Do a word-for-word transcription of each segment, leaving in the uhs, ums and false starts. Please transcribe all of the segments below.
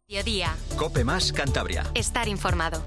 Mediodía. COPE más Cantabria. Estar informado.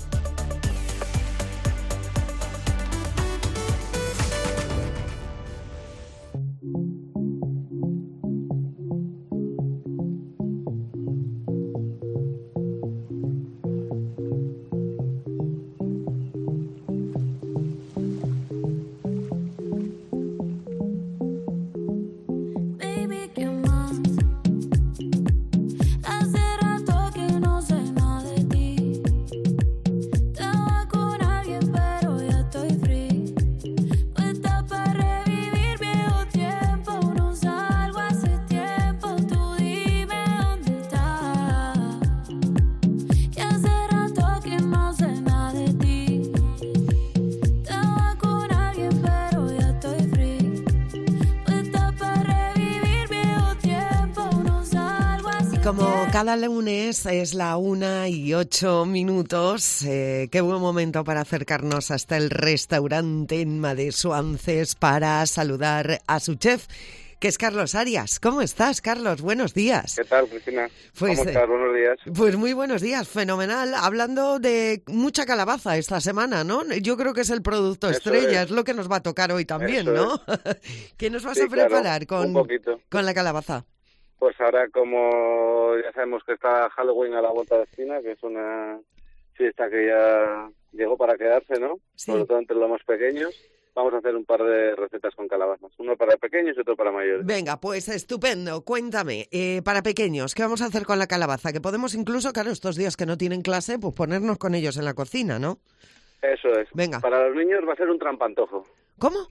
Como cada lunes es la una y ocho minutos, eh, qué buen momento para acercarnos hasta el restaurante Enma de Suances para saludar a su chef, que es Carlos Arias. ¿Cómo estás, Carlos? Buenos días. ¿Qué tal, Cristina? Pues, ¿Cómo estás? Buenos días. Pues muy buenos días, fenomenal. Hablando de mucha calabaza esta semana, ¿no? Yo creo que es el producto Eso estrella, es. es. lo que nos va a tocar hoy también, Eso ¿no? ¿Qué nos vas Sí, a preparar claro, con, un poquito. con la calabaza? Pues ahora, como ya sabemos que está Halloween a la vuelta de la esquina, que es una fiesta que ya llegó para quedarse, ¿no? Sí. Sobre todo entre los más pequeños, vamos a hacer un par de recetas con calabazas. Uno para pequeños y otro para mayores. Venga, pues estupendo. Cuéntame, eh, para pequeños, ¿qué vamos a hacer con la calabaza? Que podemos incluso, claro, estos días que no tienen clase, pues ponernos con ellos en la cocina, ¿no? Eso es. Venga. Para los niños va a ser un trampantojo. ¿Cómo?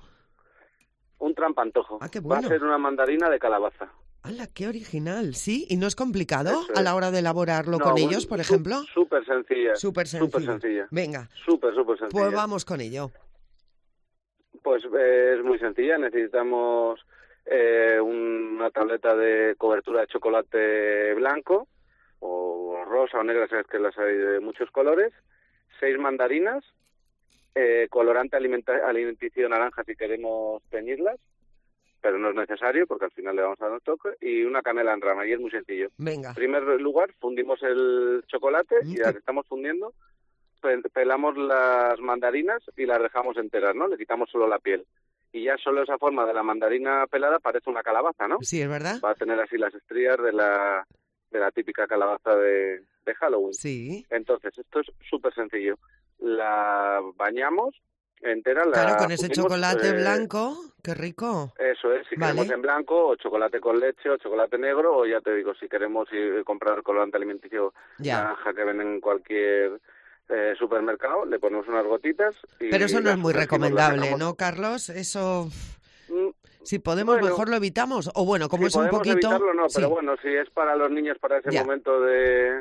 Un trampantojo. Ah, qué bueno. Va a ser una mandarina de calabaza. ¡Hala, qué original! ¿Sí? ¿Y no es complicado Eso es. a la hora de elaborarlo No, con muy- ellos, por su- ejemplo? Súper sencilla. Súper sencillo. Súper sencilla. Venga, Súper, súper sencilla. pues vamos con ello. Pues eh, es muy sencilla. Necesitamos eh, una tableta de cobertura de chocolate blanco o rosa o negra, sabes que las hay de muchos colores, seis mandarinas, eh, colorante alimenta- alimenticio naranja si queremos teñirlas, pero no es necesario porque al final le vamos a dar un toque, y una canela en rama, y es muy sencillo. Venga. En primer lugar, fundimos el chocolate Mm, y qué- las estamos fundiendo, pel- pelamos las mandarinas y las dejamos enteras, ¿no? Le quitamos solo la piel. Y ya solo esa forma de la mandarina pelada parece una calabaza, ¿no? Sí, ¿es verdad? Va a tener así las estrías de la, de la típica calabaza de, de Halloween. Sí. Entonces, esto es súper sencillo. La bañamos entera. La Claro, con ese fundimos, chocolate eh, blanco, qué rico. Eso es, si Vale. queremos en blanco, o chocolate con leche, o chocolate negro, o ya te digo, si queremos ir, comprar colorante alimenticio Ya. naranja que venden en cualquier eh, supermercado, le ponemos unas gotitas. Y Pero eso no la es muy sumergimos, la recomendable, sacamos. ¿no, Carlos? Eso, Mm, si podemos, Bueno. mejor lo evitamos. O bueno, como si es un podemos poquito... evitarlo, no, sí. pero bueno, si es para los niños para ese Ya. momento de,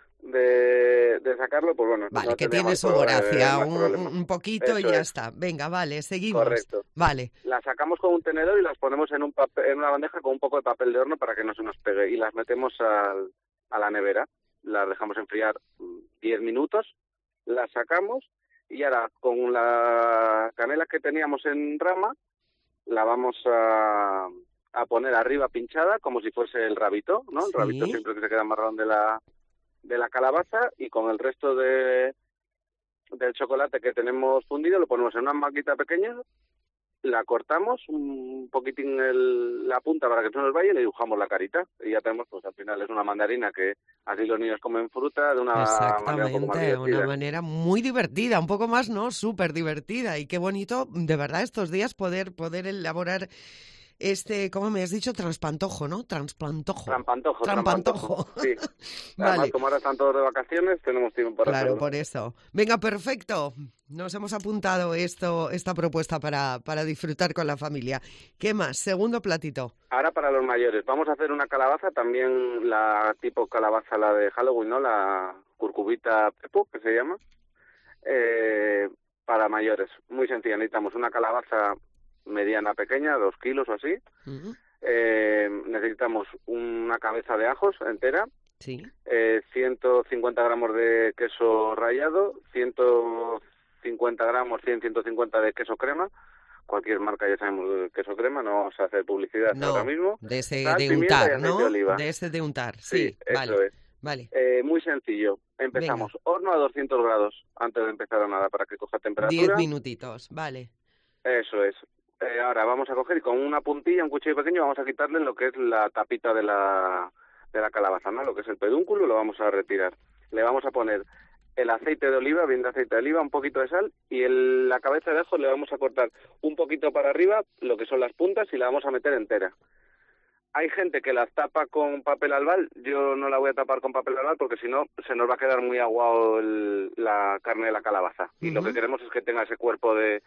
de, de sacarlo, pues bueno. Vale, no que tendría tiene más su pro- eh, gracia, más un, problema. un poquito y Eso ya es. está. Venga, vale, seguimos. Correcto. Vale, Las sacamos con un tenedor y las ponemos en, un papel, en una bandeja con un poco de papel de horno para que no se nos pegue. Y las metemos al, a la nevera. Las dejamos enfriar mm, diez minutos. Las sacamos y ahora con la canela que teníamos en rama la vamos a, a poner arriba pinchada como si fuese el rabito, ¿no? El Sí. rabito siempre que se queda marrón de la, de la calabaza, y con el resto de del chocolate que tenemos fundido lo ponemos en una maquita pequeña, la cortamos un poquitín el, la punta para que no nos vaya y le dibujamos la carita, y ya tenemos, pues al final es una mandarina que así los niños comen fruta de una manera un poco más exactamente, divertida. una manera muy divertida, un poco más, ¿no? Súper divertida. Y qué bonito, de verdad, estos días poder, poder elaborar este, ¿cómo me has dicho? Transpantojo, ¿no? Transplantojo. Trampantojo, Trampantojo. trampantojo. Sí. Vale. Además, como ahora están todos de vacaciones, tenemos tiempo para Claro, hacerlo. por eso. Venga, perfecto. Nos hemos apuntado esto, esta propuesta para, para disfrutar con la familia. ¿Qué más? Segundo platito. Ahora para los mayores, vamos a hacer una calabaza, también la tipo calabaza, la de Halloween, ¿no? La curcubita pepo, que se llama, eh, para mayores. Muy sencilla, necesitamos una calabaza mediana pequeña, dos kilos o así. Uh-huh. Eh, necesitamos una cabeza de ajos entera, Sí. eh, ciento cincuenta gramos de queso rallado, ciento cincuenta gramos, cien, ciento cincuenta de queso crema, cualquier marca ya sabemos de queso crema, no vamos a hacer publicidad No, ahora mismo. de ese Sal, de pimienta y untar, aceite ¿no? de oliva. De ese de untar, Sí, sí, eso vale. es. Vale. Eh, muy sencillo. Empezamos. Venga. Horno a doscientos grados antes de empezar a nada para que coja temperatura. Diez minutitos, vale. Eso es. Eh, ahora vamos a coger y con una puntilla, un cuchillo pequeño, vamos a quitarle lo que es la tapita de la, de la calabaza, ¿no? Lo que es el pedúnculo, lo vamos a retirar. Le vamos a poner el aceite de oliva, bien de aceite de oliva, un poquito de sal, y el, la cabeza de ajo le vamos a cortar un poquito para arriba, lo que son las puntas, y la vamos a meter entera. Hay gente que las tapa con papel albal, yo no la voy a tapar con papel albal porque si no se nos va a quedar muy aguado el, la carne de la calabaza. Y uh-huh. lo que queremos es que tenga ese cuerpo de,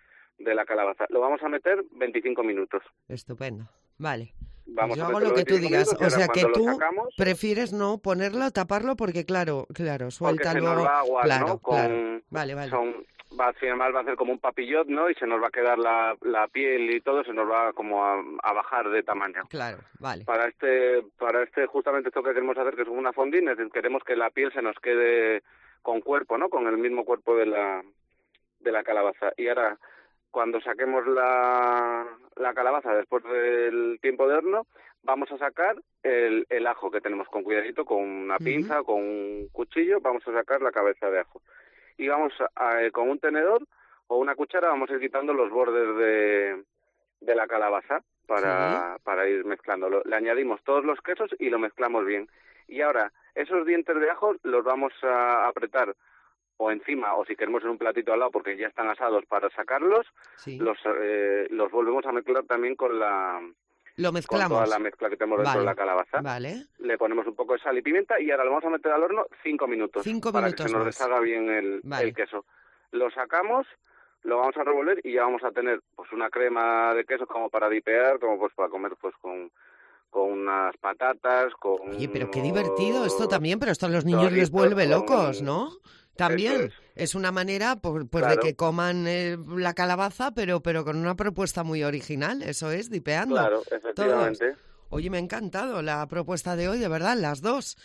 de la calabaza. Lo vamos a meter veinticinco minutos. Estupendo, vale. Vamos yo a hago lo que tú digas, o sea que tú sacamos, prefieres no ponerlo, taparlo porque claro, claro, suelta luego. Se nos va a aguar, claro, ¿no? Con, claro. Vale, vale. Son, va, al final va a hacer como un papillot, ¿no? Y se nos va a quedar la, la piel y todo, se nos va como a, a bajar de tamaño. Claro, vale. Para este, para este justamente esto que queremos hacer, que es una fondue, queremos que la piel se nos quede con cuerpo, ¿no? Con el mismo cuerpo de la, de la calabaza. Y ahora, cuando saquemos la, la calabaza después del tiempo de horno, vamos a sacar el, el ajo que tenemos con cuidadito, con una pinza, uh-huh. con un cuchillo, vamos a sacar la cabeza de ajo. Y vamos a, a, con un tenedor o una cuchara vamos a ir quitando los bordes de, de la calabaza para, sí. para ir mezclándolo. Le añadimos todos los quesos y lo mezclamos bien. Y ahora, esos dientes de ajo los vamos a apretar o encima, o si queremos en un platito al lado porque ya están asados para sacarlos, sí. los eh, los volvemos a mezclar también con la lo mezclamos con toda la mezcla que tenemos dentro vale. de la calabaza. Vale. Le ponemos un poco de sal y pimienta y ahora lo vamos a meter al horno cinco minutos cinco para minutos que se nos más. deshaga bien el, vale. el queso. Lo sacamos, lo vamos a revolver y ya vamos a tener pues una crema de queso como para dipear, como pues para comer pues con con unas patatas, con... Oye, pero qué divertido esto también, pero esto a los niños les vuelve locos, con... ¿no? También es. es una manera pues, pues claro. de que coman eh, la calabaza, pero pero con una propuesta muy original, eso es, dipeando. Claro, efectivamente. Todos. Oye, me ha encantado la propuesta de hoy, de verdad, las dos.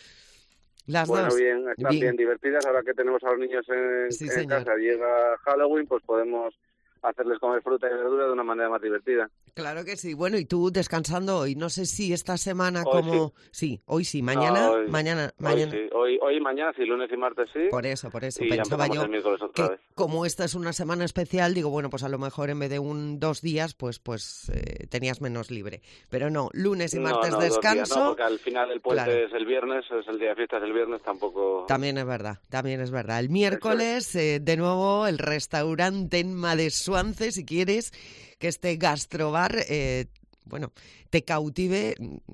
Las bueno, dos. bien, están bien. bien divertidas. Ahora que tenemos a los niños en, sí, en casa, llega Halloween, pues podemos hacerles comer fruta y verdura de una manera más divertida. Claro que sí. Bueno, y tú descansando hoy, no sé si esta semana hoy como... Sí. sí, hoy sí, mañana, no, hoy, mañana, mañana. Hoy, sí. hoy, hoy y mañana sí, lunes y martes sí. Por eso, por eso. Y pensaba ya yo el miércoles otra que vez. como esta es una semana especial, digo, bueno, pues a lo mejor en vez de un dos días, pues pues eh, tenías menos libre. Pero no, lunes y martes no, no, descanso. Días, no, porque al final el puente claro. es el viernes, es el día de fiestas el viernes, tampoco... También es verdad, también es verdad. El miércoles, eh, de nuevo, el restaurante Enma de Suances, si quieres que este gastrobar... Eh, bueno, te cautive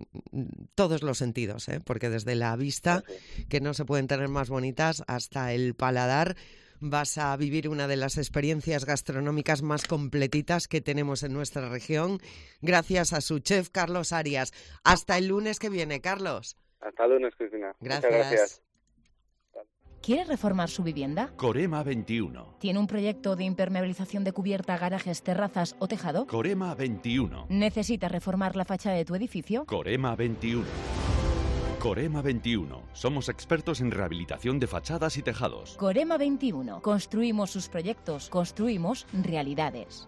todos los sentidos, ¿eh? Porque desde la vista, que no se pueden tener más bonitas, hasta el paladar, vas a vivir una de las experiencias gastronómicas más completitas que tenemos en nuestra región, gracias a su chef Carlos Arias. Hasta el lunes que viene, Carlos. Hasta el lunes, Cristina. Gracias. Muchas gracias. ¿Quiere reformar su vivienda? Corema veintiuno. ¿Tiene un proyecto de impermeabilización de cubierta, garajes, terrazas o tejado? Corema veintiuno. ¿Necesita reformar la fachada de tu edificio? Corema veintiuno. Corema veintiuno. Somos expertos en rehabilitación de fachadas y tejados. Corema veintiuno. Construimos sus proyectos, construimos realidades.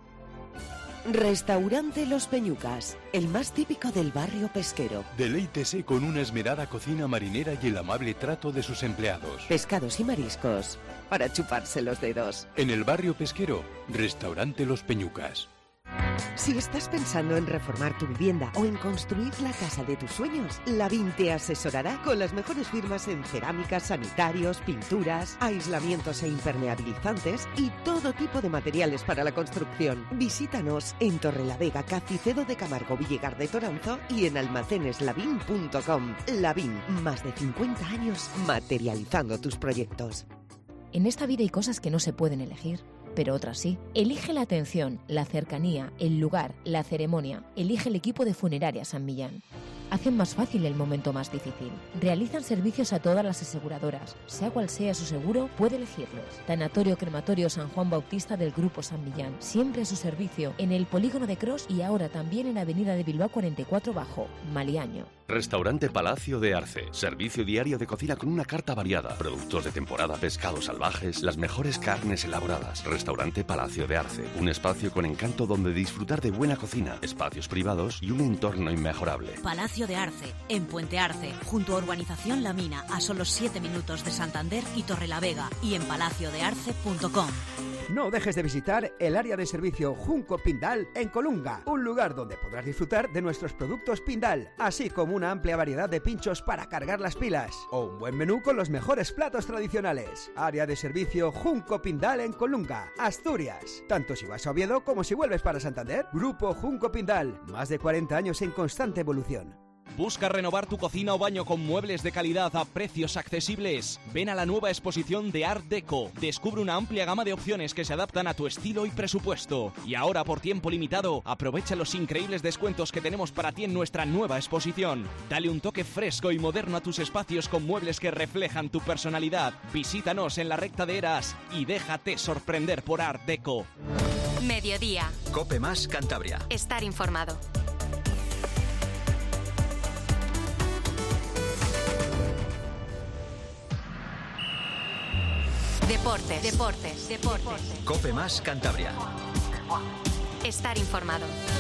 Restaurante Los Peñucas, el más típico del barrio pesquero. Deleítese con una esmerada cocina marinera y el amable trato de sus empleados. Pescados y mariscos, para chuparse los dedos. En el barrio pesquero, Restaurante Los Peñucas. Si estás pensando en reformar tu vivienda o en construir la casa de tus sueños, Lavín te asesorará con las mejores firmas en cerámicas, sanitarios, pinturas, aislamientos e impermeabilizantes y todo tipo de materiales para la construcción. Visítanos en Torrelavega, Cacicedo de Camargo, Villegar de Toranzo y en almacenes lavín punto com. Lavín, más de cincuenta años materializando tus proyectos. En esta vida hay cosas que no se pueden elegir, pero otras sí. Elige la atención, la cercanía, el lugar, la ceremonia. Elige el equipo de Funeraria San Millán. Hacen más fácil el momento más difícil. Realizan servicios a todas las aseguradoras. Sea cual sea su seguro, puede elegirlos. Tanatorio Crematorio San Juan Bautista del Grupo San Millán. Siempre a su servicio en el Polígono de Cros y ahora también en Avenida de Bilbao cuarenta y cuatro Bajo, Maliaño. Restaurante Palacio de Arce. Servicio diario de cocina con una carta variada. Productos de temporada, pescados salvajes, las mejores carnes elaboradas. Restaurante Palacio de Arce. Un espacio con encanto donde disfrutar de buena cocina, espacios privados y un entorno inmejorable. Palacio de Arce, en Puente Arce, junto a Urbanización La Mina, a solo siete minutos de Santander y Torrelavega, y en palacio de arce punto com. No dejes de visitar el área de servicio Junco Pindal en Colunga, un lugar donde podrás disfrutar de nuestros productos Pindal, así como una amplia variedad de pinchos para cargar las pilas, o un buen menú con los mejores platos tradicionales. Área de servicio Junco Pindal en Colunga, Asturias. Tanto si vas a Oviedo como si vuelves para Santander. Grupo Junco Pindal, más de cuarenta años en constante evolución. ¿Busca renovar tu cocina o baño con muebles de calidad a precios accesibles? Ven a la nueva exposición de Art Deco. Descubre una amplia gama de opciones que se adaptan a tu estilo y presupuesto. Y ahora, por tiempo limitado, aprovecha los increíbles descuentos que tenemos para ti en nuestra nueva exposición. Dale un toque fresco y moderno a tus espacios con muebles que reflejan tu personalidad. Visítanos en la recta de Eras y déjate sorprender por Art Deco. Mediodía. Cope Más Cantabria. Estar informado. Deportes, deportes, deportes. Cope Más Cantabria. Estar informado.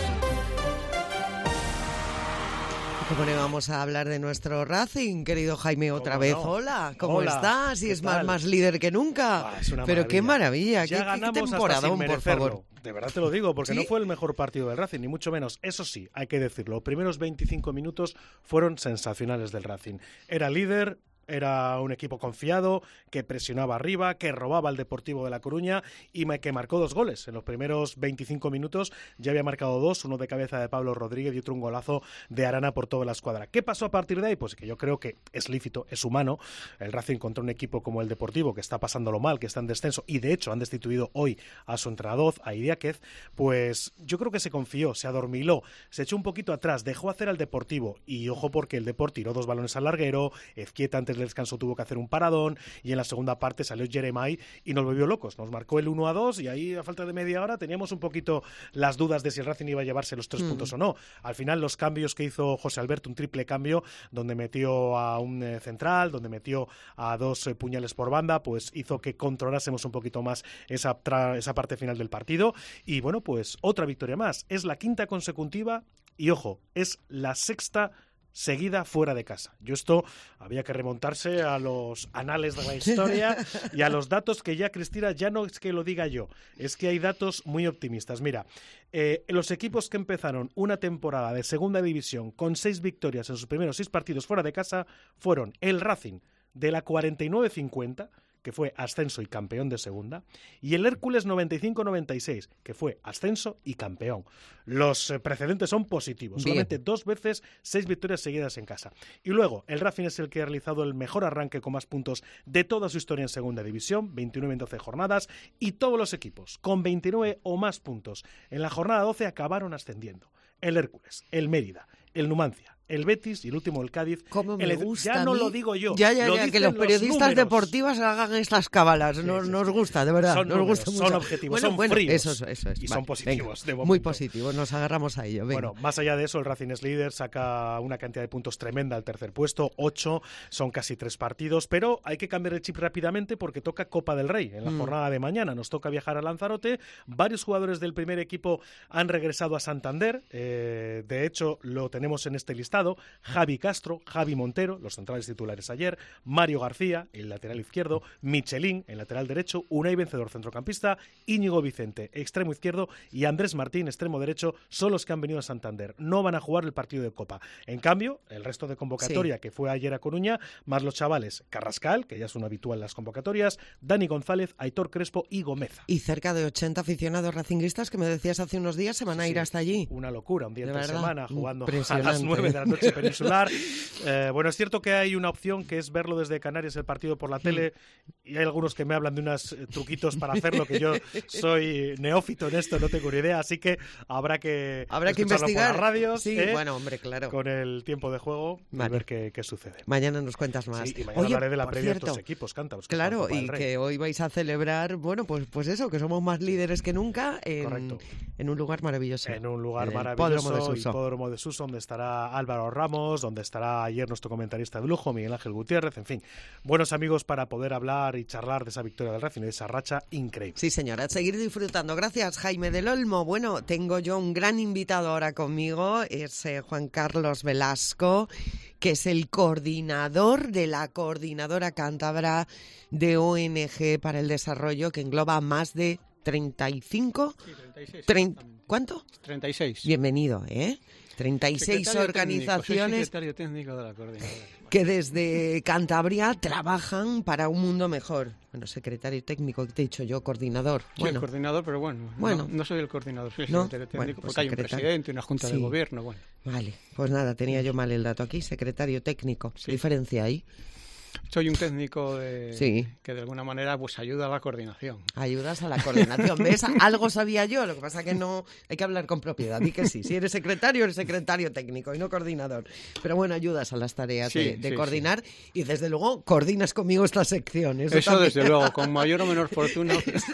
Como le vamos a hablar de nuestro Racing, querido Jaime, otra vez. No? Hola, ¿cómo Hola, estás? Y es más, más líder que nunca. Ah, es una Pero maravilla. qué maravilla, ya qué, ganamos qué temporadón, por favor. De verdad te lo digo, porque ¿Sí? no fue el mejor partido del Racing, ni mucho menos. Eso sí, hay que decirlo, los primeros veinticinco minutos fueron sensacionales del Racing. Era líder. Era un equipo confiado, que presionaba arriba, que robaba al Deportivo de La Coruña y que marcó dos goles. En los primeros veinticinco minutos ya había marcado dos, uno de cabeza de Pablo Rodríguez y otro un golazo de Arana por toda la escuadra. ¿Qué pasó a partir de ahí? Pues que yo creo que es lícito, es humano. El Racing contra un equipo como el Deportivo, que está pasándolo mal, que está en descenso, y de hecho han destituido hoy a su entrenador, a Idiáquez, pues yo creo que se confió, se adormiló, se echó un poquito atrás, dejó hacer al Deportivo, y ojo porque el Deport tiró dos balones al larguero, Ezquieta antes del descanso tuvo que hacer un paradón, y en la segunda parte salió Jeremai y nos volvió locos, nos marcó el uno a dos, y ahí a falta de media hora teníamos un poquito las dudas de si el Racing iba a llevarse los tres mm. puntos o no. Al final los cambios que hizo José Alberto, un triple cambio, donde metió a un eh, central, donde metió a dos eh, puñales por banda, pues hizo que controlásemos un poquito más esa, tra- esa parte final del partido, y bueno, pues otra victoria más, es la quinta consecutiva, y ojo, es la sexta seguida fuera de casa. Yo esto había que remontarse a los anales de la historia y a los datos que ya, Cristina, ya no es que lo diga yo, es que hay datos muy optimistas. Mira, eh, los equipos que empezaron una temporada de segunda división con seis victorias en sus primeros seis partidos fuera de casa fueron el Racing de la cuarenta y nueve cincuenta, que fue ascenso y campeón de segunda, y el Hércules noventa y cinco noventa y seis, que fue ascenso y campeón. Los eh, precedentes son positivos, Bien. solamente dos veces, seis victorias seguidas en casa. Y luego, el Racing es el que ha realizado el mejor arranque con más puntos de toda su historia en segunda división, veintinueve en doce jornadas, y todos los equipos con veintinueve o más puntos en la jornada doce acabaron ascendiendo. El Hércules, el Mérida, el Numancia, el Betis y el último el Cádiz. ¿Cómo me el, gusta ya a no mí? lo digo yo. Ya, ya, lo ya, que los periodistas números. deportivos hagan estas cábalas. Sí, nos, sí, nos sí. gusta, de verdad. Son nos números, gusta son mucho. objetivos, bueno, son bueno, fríos. Eso, eso es. Y Vale, son positivos, venga, de momento. muy positivos, nos agarramos a ello. Venga. Bueno, más allá de eso, el Racing es líder, saca una cantidad de puntos tremenda al tercer puesto, ocho, son casi tres partidos, pero hay que cambiar el chip rápidamente porque toca Copa del Rey en la mm. jornada de mañana. Nos toca viajar a Lanzarote. Varios jugadores del primer equipo han regresado a Santander. Eh, de hecho, lo tenemos en este listado. Javi Castro, Javi Montero, los centrales titulares ayer, Mario García, el lateral izquierdo, Michelín, el lateral derecho, Unai Vencedor, centrocampista, Íñigo Vicente, extremo izquierdo, y Andrés Martín, extremo derecho, son los que han venido a Santander. No van a jugar el partido de Copa. En cambio, el resto de convocatoria sí. que fue ayer a Coruña, más los chavales Carrascal, que ya es un habitual en las convocatorias, Dani González, Aitor Crespo y Gomeza. Y cerca de ochenta aficionados racinguistas que me decías hace unos días se van a sí, ir hasta allí. Una locura, un día entre semana, jugando a las nueve nueve de la noche peninsular. eh, Bueno, es cierto que hay una opción que es verlo desde Canarias, el partido por la tele, y hay algunos que me hablan de unos eh, truquitos para hacerlo, que yo soy neófito en esto, no tengo ni idea, así que habrá que habrá que investigar por las radios, sí, ¿eh? bueno, hombre, claro. Con el tiempo de juego vale. y ver qué, qué sucede. Mañana nos cuentas más. Sí, y mañana Oye, hablaré de la previa cierto, de estos equipos cántabros. Claro, y que hoy vais a celebrar, bueno, pues pues eso, que somos más líderes que nunca en, en un lugar maravilloso. En un lugar en maravilloso, Hipódromo de Suso. Hipódromo de Suso, donde estará Alba Álvaro Ramos, donde estará ayer nuestro comentarista de lujo, Miguel Ángel Gutiérrez, en fin, buenos amigos para poder hablar y charlar de esa victoria del Racing, de esa racha increíble. Sí, señora, seguir disfrutando. Gracias, Jaime del Olmo. Bueno, tengo yo un gran invitado ahora conmigo, es eh, Juan Carlos Velasco, que es el coordinador de la Coordinadora Cántabra de O N G para el Desarrollo, que engloba más de treinta y cinco... Sí, treinta y seis. treinta, ¿cuánto? treinta y seis. Bienvenido, ¿eh? treinta y seis Secretario organizaciones técnico, soy secretario técnico de la Coordinadora. Que desde Cantabria trabajan para un mundo mejor. Bueno, secretario técnico, te he dicho yo, coordinador. Soy Bueno, el coordinador, pero bueno, Bueno. No, no soy el coordinador, soy el ¿No? secretario técnico, Bueno, pues porque hay un secretario. presidente, una junta Sí. de gobierno, bueno. Vale, pues nada, tenía yo mal el dato aquí, secretario técnico. ¿Qué diferencia hay? Soy un técnico de, Sí. que de alguna manera pues ayuda a la coordinación. Ayudas a la coordinación. ¿Ves? Algo sabía yo, lo que pasa que no... Hay que hablar con propiedad, di que sí. Si eres secretario, eres secretario técnico y no coordinador. Pero bueno, ayudas a las tareas Sí, de, de sí, coordinar y desde luego coordinas conmigo esta sección. Eso, Eso también- desde luego, con mayor o menor fortuna.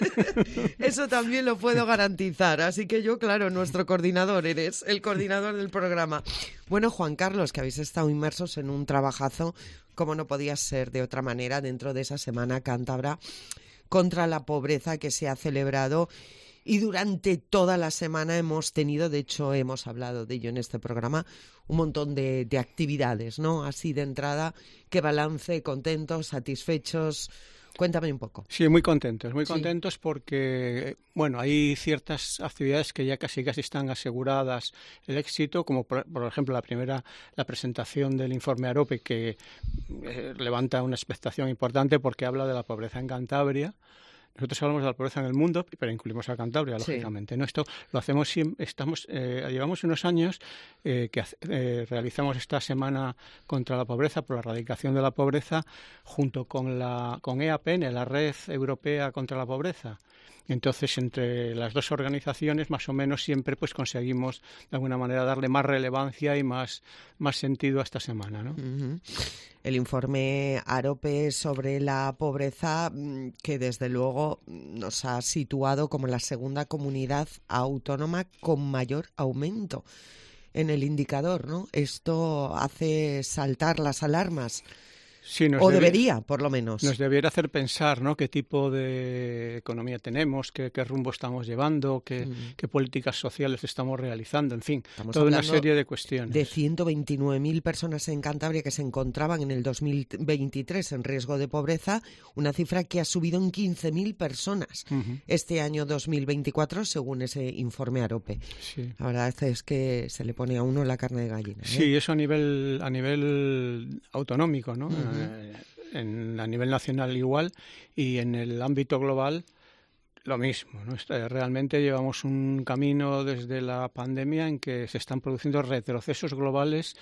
Eso también lo puedo garantizar. Así que yo, claro, nuestro coordinador, eres el coordinador del programa. Bueno, Juan Carlos, que habéis estado inmersos en un trabajazo, como no podía ser de otra manera, dentro de esa Semana Cántabra contra la Pobreza que se ha celebrado. Y durante toda la semana hemos tenido, de hecho hemos hablado de ello en este programa, un montón de, de actividades, ¿no? Así de entrada, ¿qué balance? ¿Contentos? ¿Satisfechos? Cuéntame un poco. Sí, muy contentos, muy Sí. contentos porque, bueno, hay ciertas actividades que ya casi casi están aseguradas el éxito, como por, por ejemplo la primera, la presentación del informe AROPE, que eh, levanta una expectación importante porque habla de la pobreza en Cantabria. Nosotros hablamos de la pobreza en el mundo, pero incluimos a Cantabria, Sí. lógicamente. ¿No? Esto lo hacemos siempre, estamos, eh, llevamos unos años eh, que hace- eh, realizamos esta semana contra la pobreza, por la erradicación de la pobreza, junto con la con E A P N, la Red Europea contra la Pobreza. Entonces, entre las dos organizaciones, más o menos siempre pues conseguimos de alguna manera darle más relevancia y más, más sentido a esta semana, ¿no? Ujú. El informe AROPE sobre la pobreza, mm, que desde luego nos ha situado como la segunda comunidad autónoma con mayor aumento en el indicador, ¿no? Esto hace saltar las alarmas. Sí, nos O debe- debería, por lo menos. Nos debiera hacer pensar, ¿no?, qué tipo de economía tenemos, qué, qué rumbo estamos llevando, qué, Mm. qué políticas sociales estamos realizando, en fin, Estamos toda una hablando serie de cuestiones. De ciento veintinueve mil personas en Cantabria que se encontraban en el dos mil veintitrés en riesgo de pobreza, una cifra que ha subido en quince mil personas Ujú. este año dos mil veinticuatro, según ese informe AROPE. Sí. La verdad es que se le pone a uno la carne de gallina, ¿eh? Sí, eso a nivel a nivel autonómico, ¿no? Ujú. Eh, en, a nivel nacional igual y en el ámbito global lo mismo, ¿no? Este, realmente llevamos un camino desde la pandemia en que se están produciendo retrocesos globales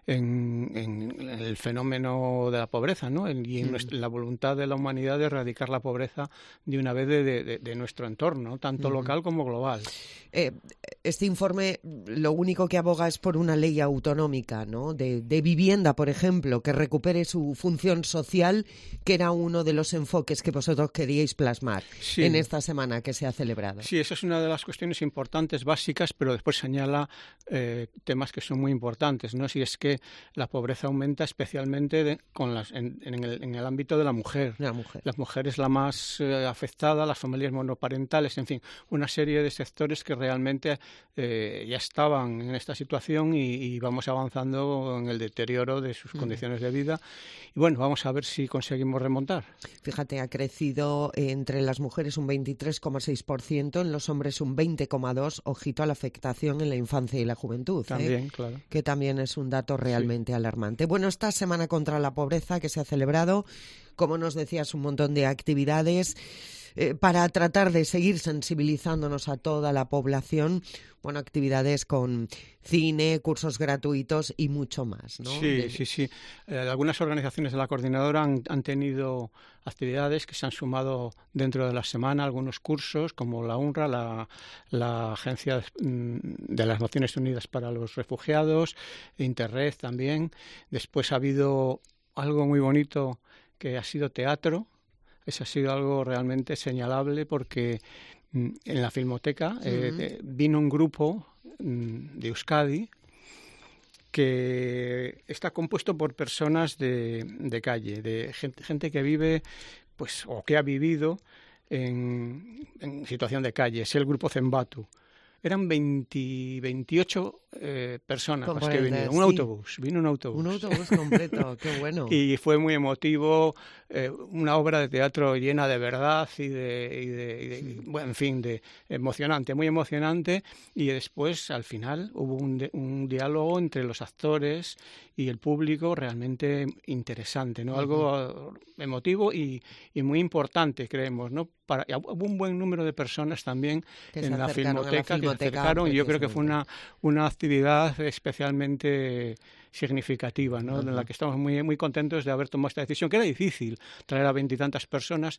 en, en el fenómeno de la pobreza, ¿no? En- y en Mm. nuestra- la voluntad de la humanidad de erradicar la pobreza de una vez de, de- de- de nuestro entorno, tanto Ujú. local como global. Eh, este informe lo único que aboga es por una ley autonómica, ¿no? De, de vivienda, por ejemplo, que recupere su función social, que era uno de los enfoques que vosotros queríais plasmar Sí. en esta semana que se ha celebrado. Sí, esa es una de las cuestiones importantes, básicas, pero después señala eh, temas que son muy importantes, ¿no? Si es que la pobreza aumenta especialmente de- con las, en, en el, en el ámbito de la mujer. La mujer. La mujer es la más eh, afectada, las familias monoparentales, en fin, una serie de sectores que realmente eh, ya estaban en esta situación y, y vamos avanzando en el deterioro de sus Mm. condiciones de vida. Y bueno, vamos a ver si conseguimos remontar. Fíjate, ha crecido entre las mujeres un veintitrés coma seis por ciento, en los hombres un veinte coma dos por ciento, ojito a la afectación en la infancia y la juventud. ¿eh? También, claro. Que también es un dato realmente alarmante. Bueno, esta Semana contra la Pobreza que se ha celebrado, como nos decías, un montón de actividades eh, para tratar de seguir sensibilizándonos a toda la población. Bueno, actividades con cine, cursos gratuitos y mucho más, ¿no? Sí, De- sí, sí. Eh, algunas organizaciones de la coordinadora han, han tenido actividades que se han sumado dentro de la semana, algunos cursos como la UNRWA, la, la Agencia mm, de las Naciones Unidas para los Refugiados, Interred también. Después ha habido algo muy bonito que ha sido teatro. Eso ha sido algo realmente señalable porque mm, en la Filmoteca eh, Ujú. eh, vino un grupo mm, de Euskadi que está compuesto por personas de, de calle, de gente, gente que vive, pues, o que ha vivido en, en situación de calle. Es el grupo Zembatu. Eran veinte, veintiocho eh, personas las que vinieron. Un sí. autobús, vino un autobús. Un autobús completo, qué bueno. Y fue muy emotivo, eh, una obra de teatro llena de verdad y de, y de, y de sí. bueno, en fin, de emocionante, muy emocionante. Y después, al final, hubo un, un diálogo entre los actores y el público realmente interesante, ¿no? Uh-huh. Algo emotivo y, y muy importante, creemos, ¿no? Para, hubo un buen número de personas también que en la filmoteca, que se acercaron, y yo creo que fue una, una actividad especialmente significativa, ¿no? Uh-huh. En la que estamos muy, muy contentos de haber tomado esta decisión, que era difícil traer a veintitantas personas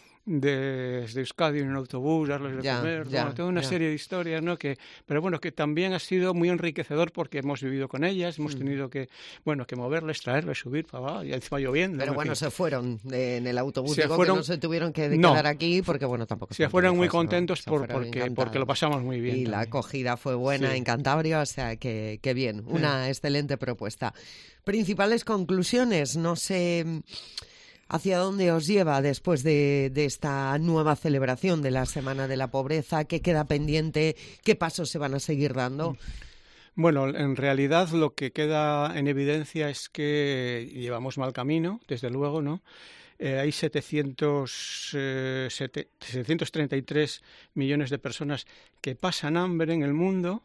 desde Euskadi en un autobús, darles de ya, comer, ya, bueno, toda una ya. serie de historias, ¿no? Que, pero bueno, que también ha sido muy enriquecedor porque hemos vivido con ellas, hemos mm. tenido que, bueno, que moverles, traerles, subir, para abajo, y encima lloviendo. Pero ¿no? bueno, que, se fueron de, en el autobús, se digo fueron, que no se tuvieron que no, quedar aquí porque, bueno, tampoco se fueron muy contentos se por, fueron porque, porque lo pasamos muy bien. Y también. La acogida fue buena sí. en Cantabria, o sea que, que bien, una sí. excelente propuesta. Principales conclusiones, no sé hacia dónde os lleva después de, de esta nueva celebración de la Semana de la Pobreza, qué queda pendiente, qué pasos se van a seguir dando. Bueno, en realidad lo que queda en evidencia es que llevamos mal camino, desde luego, ¿no? Eh, hay setecientos, eh, sete, setecientos treinta y tres millones de personas que pasan hambre en el mundo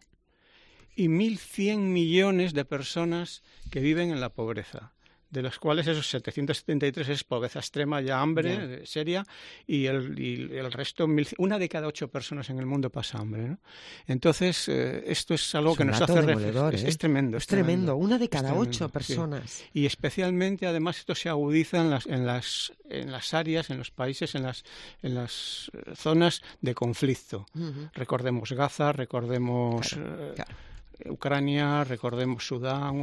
y mil cien millones de personas que viven en la pobreza, de los cuales esos setecientos setenta y tres es pobreza extrema, ya hambre yeah. seria, y el, y el resto, una de cada ocho personas en el mundo pasa hambre, ¿no? Entonces, eh, esto es algo es que nos hace reflexionar. ¿eh? Es, es tremendo. Es es tremendo, tremendo. Una de cada tremendo, ocho personas. Sí. Y especialmente, además, esto se agudiza en las, en las, en las áreas, en los países, en las, en las zonas de conflicto. Uh-huh. Recordemos Gaza, recordemos... Claro, eh, claro. Ucrania, recordemos Sudán,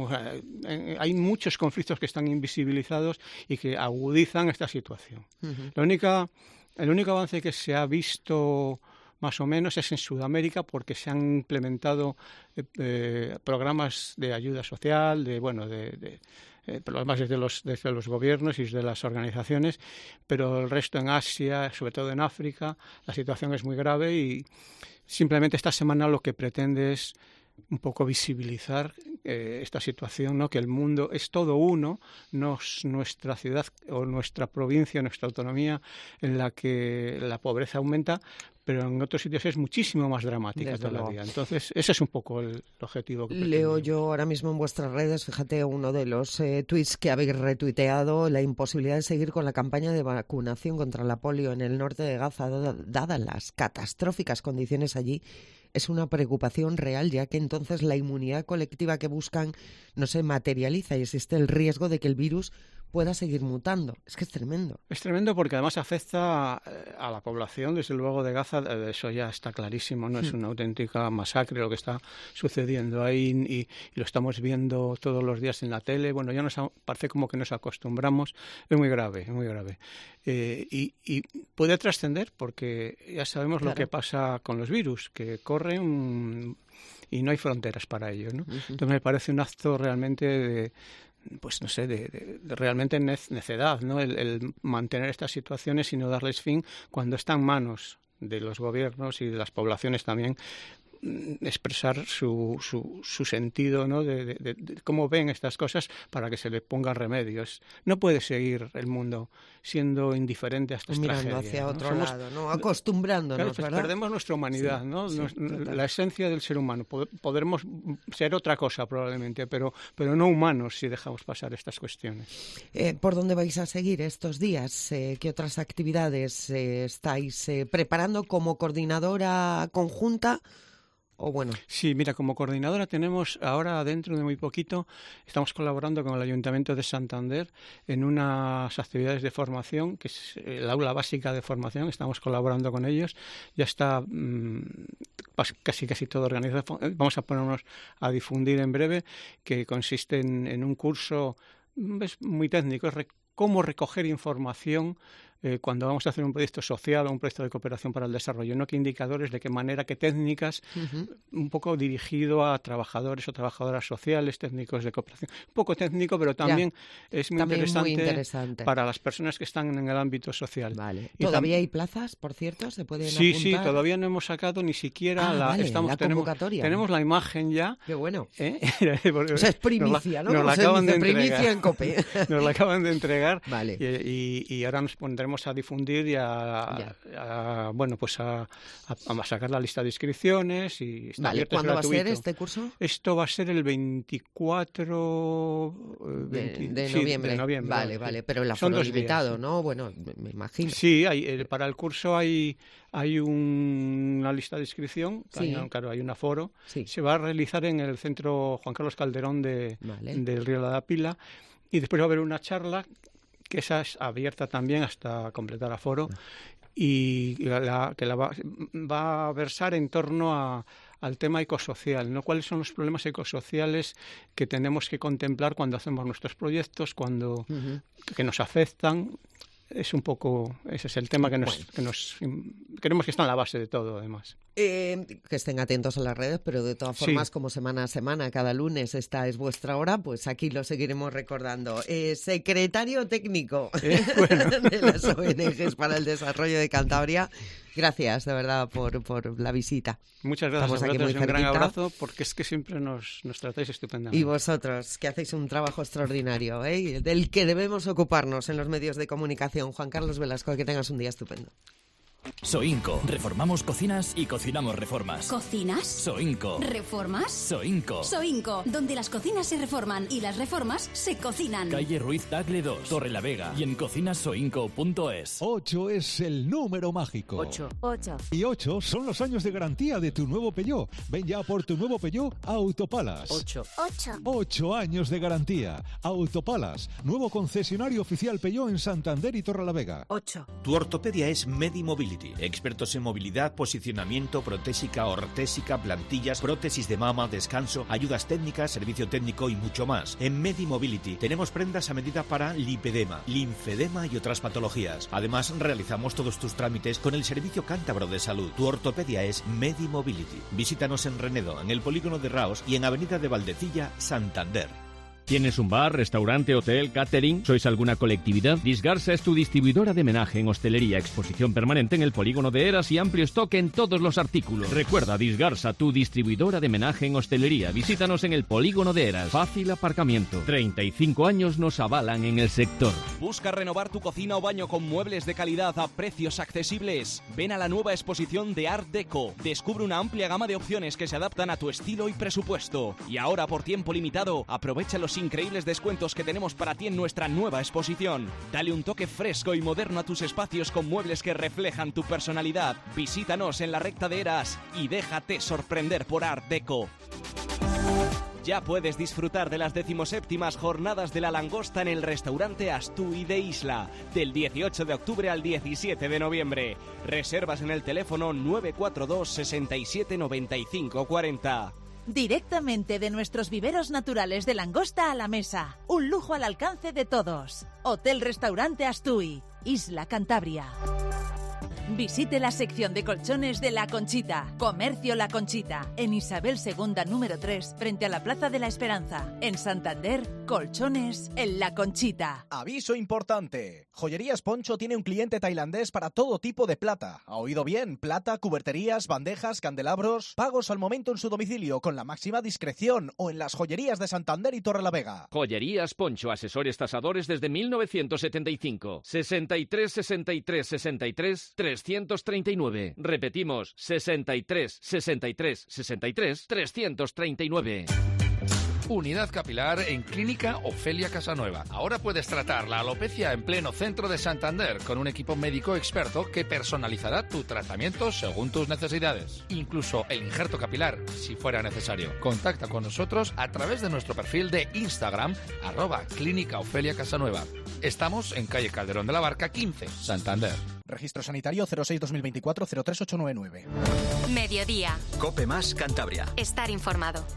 hay muchos conflictos que están invisibilizados y que agudizan esta situación. Uh-huh. La única, el único avance que se ha visto más o menos es en Sudamérica, porque se han implementado eh, eh, programas de ayuda social, de bueno, de, de eh, problemas desde los, desde los gobiernos y desde las organizaciones, pero el resto en Asia, sobre todo en África, la situación es muy grave y simplemente esta semana lo que pretende es un poco visibilizar eh, esta situación, ¿no? Que el mundo es todo uno, no es nuestra ciudad o nuestra provincia, nuestra autonomía en la que la pobreza aumenta, pero en otros sitios es muchísimo más dramática Desde todavía. Luego. Entonces, ese es un poco el objetivo que Leo yo ahora mismo en vuestras redes, fíjate, uno de los eh, tweets que habéis retuiteado, la imposibilidad de seguir con la campaña de vacunación contra la polio en el norte de Gaza, dadas las catastróficas condiciones allí. Es una preocupación real, ya que entonces la inmunidad colectiva que buscan no se materializa y existe el riesgo de que el virus pueda seguir mutando. Es que es tremendo. Es tremendo porque además afecta a la población, desde luego, de Gaza. Eso ya está clarísimo, ¿no? Es una auténtica masacre lo que está sucediendo ahí y, y lo estamos viendo todos los días en la tele. Bueno, ya nos parece como que nos acostumbramos. Es muy grave, es muy grave. Eh, y, y puede trascender porque ya sabemos claro. lo que pasa con los virus, que corren y no hay fronteras para ellos, ¿no? Uh-huh. Entonces me parece un acto realmente de... pues no sé, de, de, de realmente necedad, ¿no? El, el mantener estas situaciones y no darles fin cuando está en manos de los gobiernos y de las poblaciones también expresar su, su, su sentido, ¿no? de, de, de cómo ven estas cosas para que se le pongan remedios. No puede seguir el mundo siendo indiferente a estas Mirando tragedias. hacia ¿no? otro Somos, lado, ¿no? Acostumbrándonos, claro, pues ¿verdad? Perdemos nuestra humanidad, sí, ¿no? Sí, Nos, total. la esencia del ser humano. Podremos ser otra cosa probablemente, pero, pero no humanos si dejamos pasar estas cuestiones. Eh, ¿Por dónde vais a seguir estos días? Eh, ¿Qué otras actividades eh, estáis eh, preparando como coordinadora conjunta? O bueno. Sí, mira, como coordinadora tenemos ahora, dentro de muy poquito, estamos colaborando con el Ayuntamiento de Santander en unas actividades de formación, que es el aula básica de formación, estamos colaborando con ellos, ya está mmm, casi casi todo organizado, vamos a ponernos a difundir en breve, que consiste en, en un curso es muy técnico, es rec- cómo recoger información eh, cuando vamos a hacer un proyecto social o un proyecto de cooperación para el desarrollo, no qué indicadores, de qué manera, qué técnicas, uh-huh. un poco dirigido a trabajadores o trabajadoras sociales, técnicos de cooperación. Un poco técnico, pero también ya. es muy, también interesante, muy interesante para las personas que están en el ámbito social. Vale. ¿Todavía hay plazas, por cierto? ¿Se pueden sí, apuntar? Sí, sí, todavía no hemos sacado ni siquiera ah, la, vale, estamos, la tenemos, convocatoria. Tenemos la imagen ya. Qué bueno. ¿Eh? O sea, es primicia, ¿no? Nos la, nos la acaban dice, de primicia entregar. en COPE. Nos la acaban de entregar. Vale. Y, y, y ahora nos pondremos a difundir y a, a, a bueno, pues a, a, a sacar la lista de inscripciones y está vale. abierto, ¿Cuándo es gratuito. va a ser este curso? Esto va a ser el veinticuatro de, de, sí, noviembre. de noviembre. Vale, sí. vale, pero el aforo limitado, ¿no? Bueno, me imagino. Sí, hay, el, para el curso hay hay un, una lista de inscripción, sí. hay, claro, hay un aforo. Sí. Se va a realizar en el centro Juan Carlos Calderón de, vale. del Río de la Pila y después va a haber una charla que esa es abierta también hasta completar aforo y la, la, que la va, va a versar en torno a al tema ecosocial, ¿no? ¿Cuáles son los problemas ecosociales que tenemos que contemplar cuando hacemos nuestros proyectos, cuando uh-huh. que nos afectan? Es un poco, ese es el tema que nos, bueno. que nos queremos que está en la base de todo, además. Eh, que estén atentos a las redes, pero de todas formas, sí. como semana a semana, cada lunes esta es vuestra hora, pues aquí lo seguiremos recordando. Eh, secretario técnico eh, bueno. de las O N Ges para el Desarrollo de Cantabria, gracias de verdad por, por la visita. Muchas gracias. Estamos aquí muy un gran abrazo, porque es que siempre nos, nos tratáis estupendamente. Y vosotros, que hacéis un trabajo extraordinario, ¿eh? del que debemos ocuparnos en los medios de comunicación. Juan Carlos Velasco, que tengas un día estupendo. Soinco. Reformamos cocinas y cocinamos reformas. ¿Cocinas? Soinco. ¿Reformas? Soinco. Soinco, donde las cocinas se reforman y las reformas se cocinan. Calle Ruiz Tagle dos, Torrelavega y en cocinas soinco punto es. ocho es el número mágico. ocho. ocho. Y ocho son los años de garantía de tu nuevo Peugeot. Ven ya por tu nuevo Peugeot a Autopalas. ocho. ocho. ocho años de garantía. Autopalas, nuevo concesionario oficial Peugeot en Santander y Torrelavega. ocho. Tu ortopedia es Medimobility. Expertos en movilidad, posicionamiento, protésica, ortésica, plantillas, prótesis de mama, descanso, ayudas técnicas, servicio técnico y mucho más. En Medimobility tenemos prendas a medida para lipedema, linfedema y otras patologías. Además, realizamos todos tus trámites con el Servicio Cántabro de Salud. Tu ortopedia es Medimobility. Visítanos en Renedo, en el Polígono de Raos y en Avenida de Valdecilla, Santander. ¿Tienes un bar, restaurante, hotel, catering? ¿Sois alguna colectividad? Disgarsa es tu distribuidora de menaje en hostelería, exposición permanente en el polígono de Eras y amplio stock en todos los artículos. Recuerda, Disgarsa, tu distribuidora de menaje en hostelería. Visítanos en el polígono de Eras. Fácil aparcamiento. treinta y cinco años nos avalan en el sector. ¿Busca renovar tu cocina o baño con muebles de calidad a precios accesibles? Ven a la nueva exposición de Art Deco. Descubre una amplia gama de opciones que se adaptan a tu estilo y presupuesto. Y ahora, por tiempo limitado, aprovecha los increíbles descuentos que tenemos para ti en nuestra nueva exposición. Dale un toque fresco y moderno a tus espacios con muebles que reflejan tu personalidad. Visítanos en la recta de Eras y déjate sorprender por Art Deco. Ya puedes disfrutar de las decimoséptimas jornadas de la langosta en el restaurante Astui de Isla, del dieciocho de octubre al diecisiete de noviembre. Reservas en el teléfono nueve cuatro dos, seis siete, nueve cinco cuatro cero. Directamente de nuestros viveros naturales de langosta a la mesa. Un lujo al alcance de todos. Hotel Restaurante Astui, Isla Cantabria. Visite la sección de colchones de La Conchita. Comercio La Conchita. En Isabel segunda número tres, frente a la Plaza de la Esperanza. En Santander, colchones en La Conchita. Aviso importante. Joyerías Poncho tiene un cliente tailandés para todo tipo de plata. ¿Ha oído bien? Plata, cuberterías, bandejas, candelabros. Pagos al momento en su domicilio con la máxima discreción o en las joyerías de Santander y Torrelavega. Joyerías Poncho, asesores tasadores desde mil novecientos setenta y cinco. sesenta y tres, sesenta y tres, sesenta y tres, trescientos treinta y nueve. Repetimos, sesenta y tres, sesenta y tres, sesenta y tres, trescientos treinta y nueve. Unidad capilar en Clínica Ofelia Casanueva. Ahora puedes tratar la alopecia en pleno centro de Santander con un equipo médico experto que personalizará tu tratamiento según tus necesidades. Incluso el injerto capilar, si fuera necesario. Contacta con nosotros a través de nuestro perfil de Instagram, arroba Clínica Ofelia Casanueva. Estamos en calle Calderón de la Barca quince, Santander. Registro sanitario cero seis dos mil veinticuatro cero tres ocho nueve nueve. Mediodía. Cope más Cantabria. Estar informado.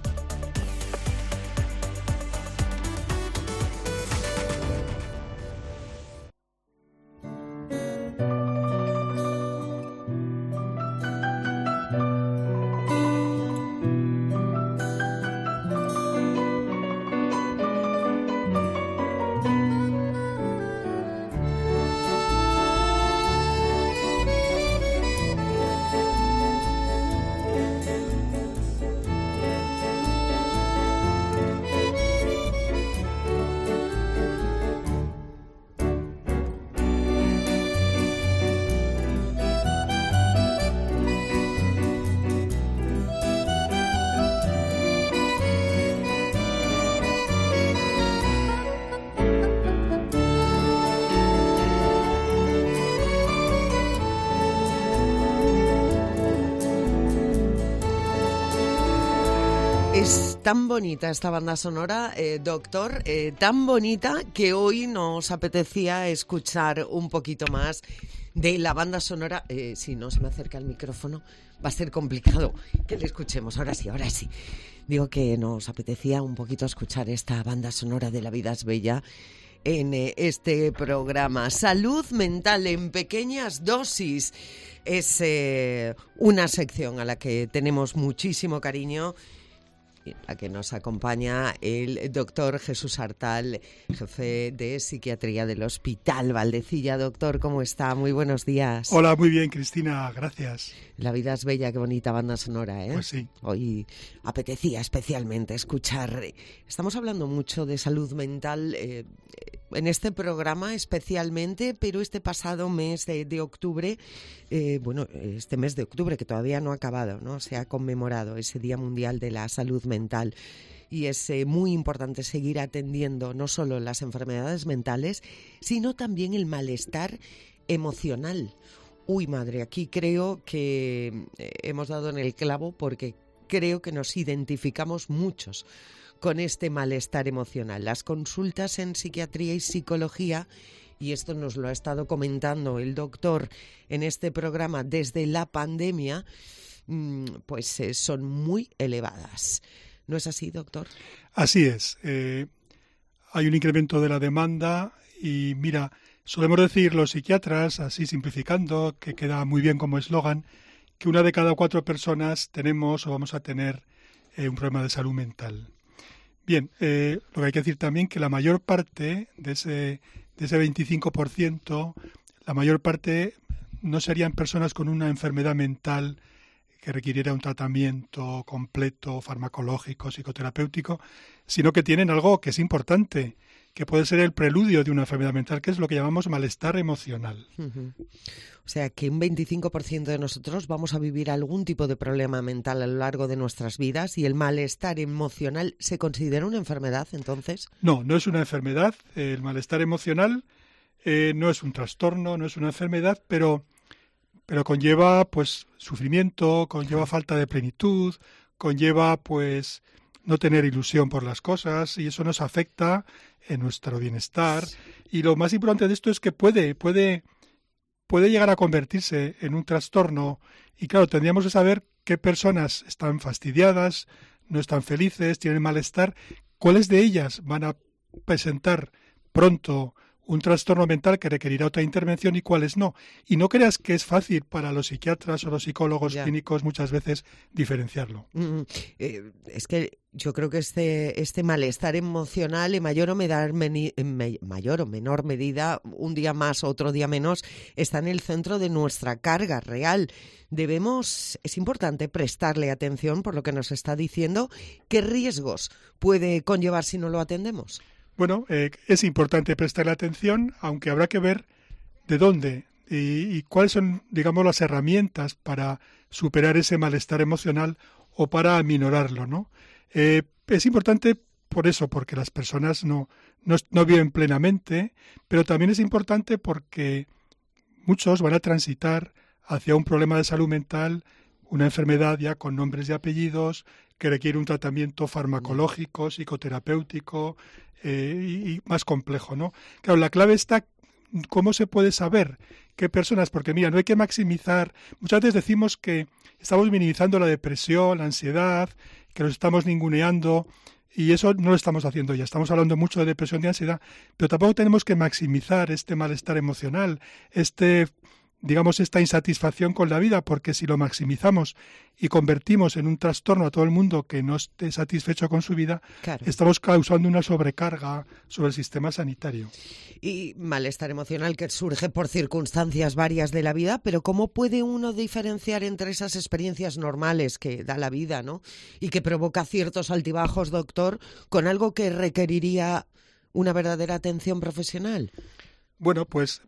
tan bonita esta banda sonora, eh, doctor, eh, tan bonita que hoy nos apetecía escuchar un poquito más de la banda sonora. Eh, si no se me acerca el micrófono, va a ser complicado que le escuchemos. Ahora sí, ahora sí. Digo que nos apetecía un poquito escuchar esta banda sonora de La vida es bella en eh, este programa. Salud mental en pequeñas dosis es eh, una sección a la que tenemos muchísimo cariño, en la que nos acompaña el doctor Jesús Artal, jefe de psiquiatría del Hospital Valdecilla. Doctor, ¿cómo está? Muy buenos días. Hola, muy bien, Cristina, gracias. La vida es bella, qué bonita banda sonora, ¿eh? Pues sí. Hoy apetecía especialmente escuchar. Estamos hablando mucho de salud mental eh, en este programa especialmente, pero este pasado mes de, de octubre, eh, bueno, este mes de octubre que todavía no ha acabado, ¿no? Se ha conmemorado ese Día Mundial de la Salud Mental. Y es eh, muy importante seguir atendiendo no solo las enfermedades mentales, sino también el malestar emocional. Uy, madre, aquí creo que eh, hemos dado en el clavo, porque creo que nos identificamos muchos con este malestar emocional. Las consultas en psiquiatría y psicología, y esto nos lo ha estado comentando el doctor en este programa desde la pandemia, pues eh, son muy elevadas. ¿No es así, doctor? Así es. Eh, hay un incremento de la demanda y mira, solemos decir los psiquiatras, así simplificando, que queda muy bien como eslogan, que una de cada cuatro personas tenemos o vamos a tener eh, un problema de salud mental. Bien, eh, lo que hay que decir también que la mayor parte de ese, de ese veinticinco por ciento, la mayor parte no serían personas con una enfermedad mental que requiriera un tratamiento completo, farmacológico, psicoterapéutico, sino que tienen algo que es importante, que puede ser el preludio de una enfermedad mental, que es lo que llamamos malestar emocional. Uh-huh. O sea, que un veinticinco por ciento de nosotros vamos a vivir algún tipo de problema mental a lo largo de nuestras vidas, y el malestar emocional ¿se considera una enfermedad, entonces? No, no es una enfermedad. El malestar emocional eh, no es un trastorno, no es una enfermedad, pero... pero conlleva pues sufrimiento, conlleva falta de plenitud, conlleva pues no tener ilusión por las cosas, y eso nos afecta en nuestro bienestar. Y lo más importante de esto es que puede, puede, puede llegar a convertirse en un trastorno, y claro, tendríamos que saber qué personas están fastidiadas, no están felices, tienen malestar, cuáles de ellas van a presentar pronto un trastorno mental que requerirá otra intervención y cuáles no. Y no creas que es fácil para los psiquiatras o los psicólogos ya. clínicos muchas veces diferenciarlo. Mm, eh, es que yo creo que este, este malestar emocional, en mayor o, medar, meni, en me, mayor o menor medida, un día más o otro día menos, está en el centro de nuestra carga real. Debemos, es importante prestarle atención por lo que nos está diciendo. ¿Qué riesgos puede conllevar si no lo atendemos? Bueno, eh, es importante prestarle atención, aunque habrá que ver de dónde y, y cuáles son, digamos, las herramientas para superar ese malestar emocional o para aminorarlo, ¿no? Eh, es importante por eso, porque las personas no, no, no viven plenamente, pero también es importante porque muchos van a transitar hacia un problema de salud mental, una enfermedad ya con nombres y apellidos, que requiere un tratamiento farmacológico, psicoterapéutico, eh, y, y más complejo, ¿no? Claro, la clave está cómo se puede saber qué personas, porque mira, no hay que maximizar. Muchas veces decimos que estamos minimizando la depresión, la ansiedad, que nos estamos ninguneando, y eso no lo estamos haciendo ya. Estamos hablando mucho de depresión y ansiedad, pero tampoco tenemos que maximizar este malestar emocional, este digamos, esta insatisfacción con la vida, porque si lo maximizamos y convertimos en un trastorno a todo el mundo que no esté satisfecho con su vida, claro, estamos causando una sobrecarga sobre el sistema sanitario. Y malestar emocional que surge por circunstancias varias de la vida, pero ¿cómo puede uno diferenciar entre esas experiencias normales que da la vida, ¿no?, y que provoca ciertos altibajos, doctor, con algo que requeriría una verdadera atención profesional? Bueno, pues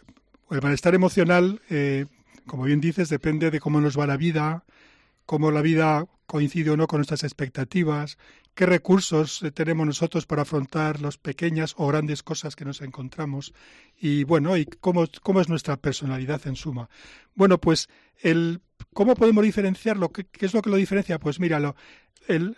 el malestar emocional, eh, como bien dices, depende de cómo nos va la vida, cómo la vida coincide o no con nuestras expectativas, qué recursos tenemos nosotros para afrontar las pequeñas o grandes cosas que nos encontramos, y bueno, y cómo, cómo es nuestra personalidad en suma. Bueno, pues el ¿cómo podemos diferenciarlo? ¿Qué, qué es lo que lo diferencia? Pues mira, lo, el,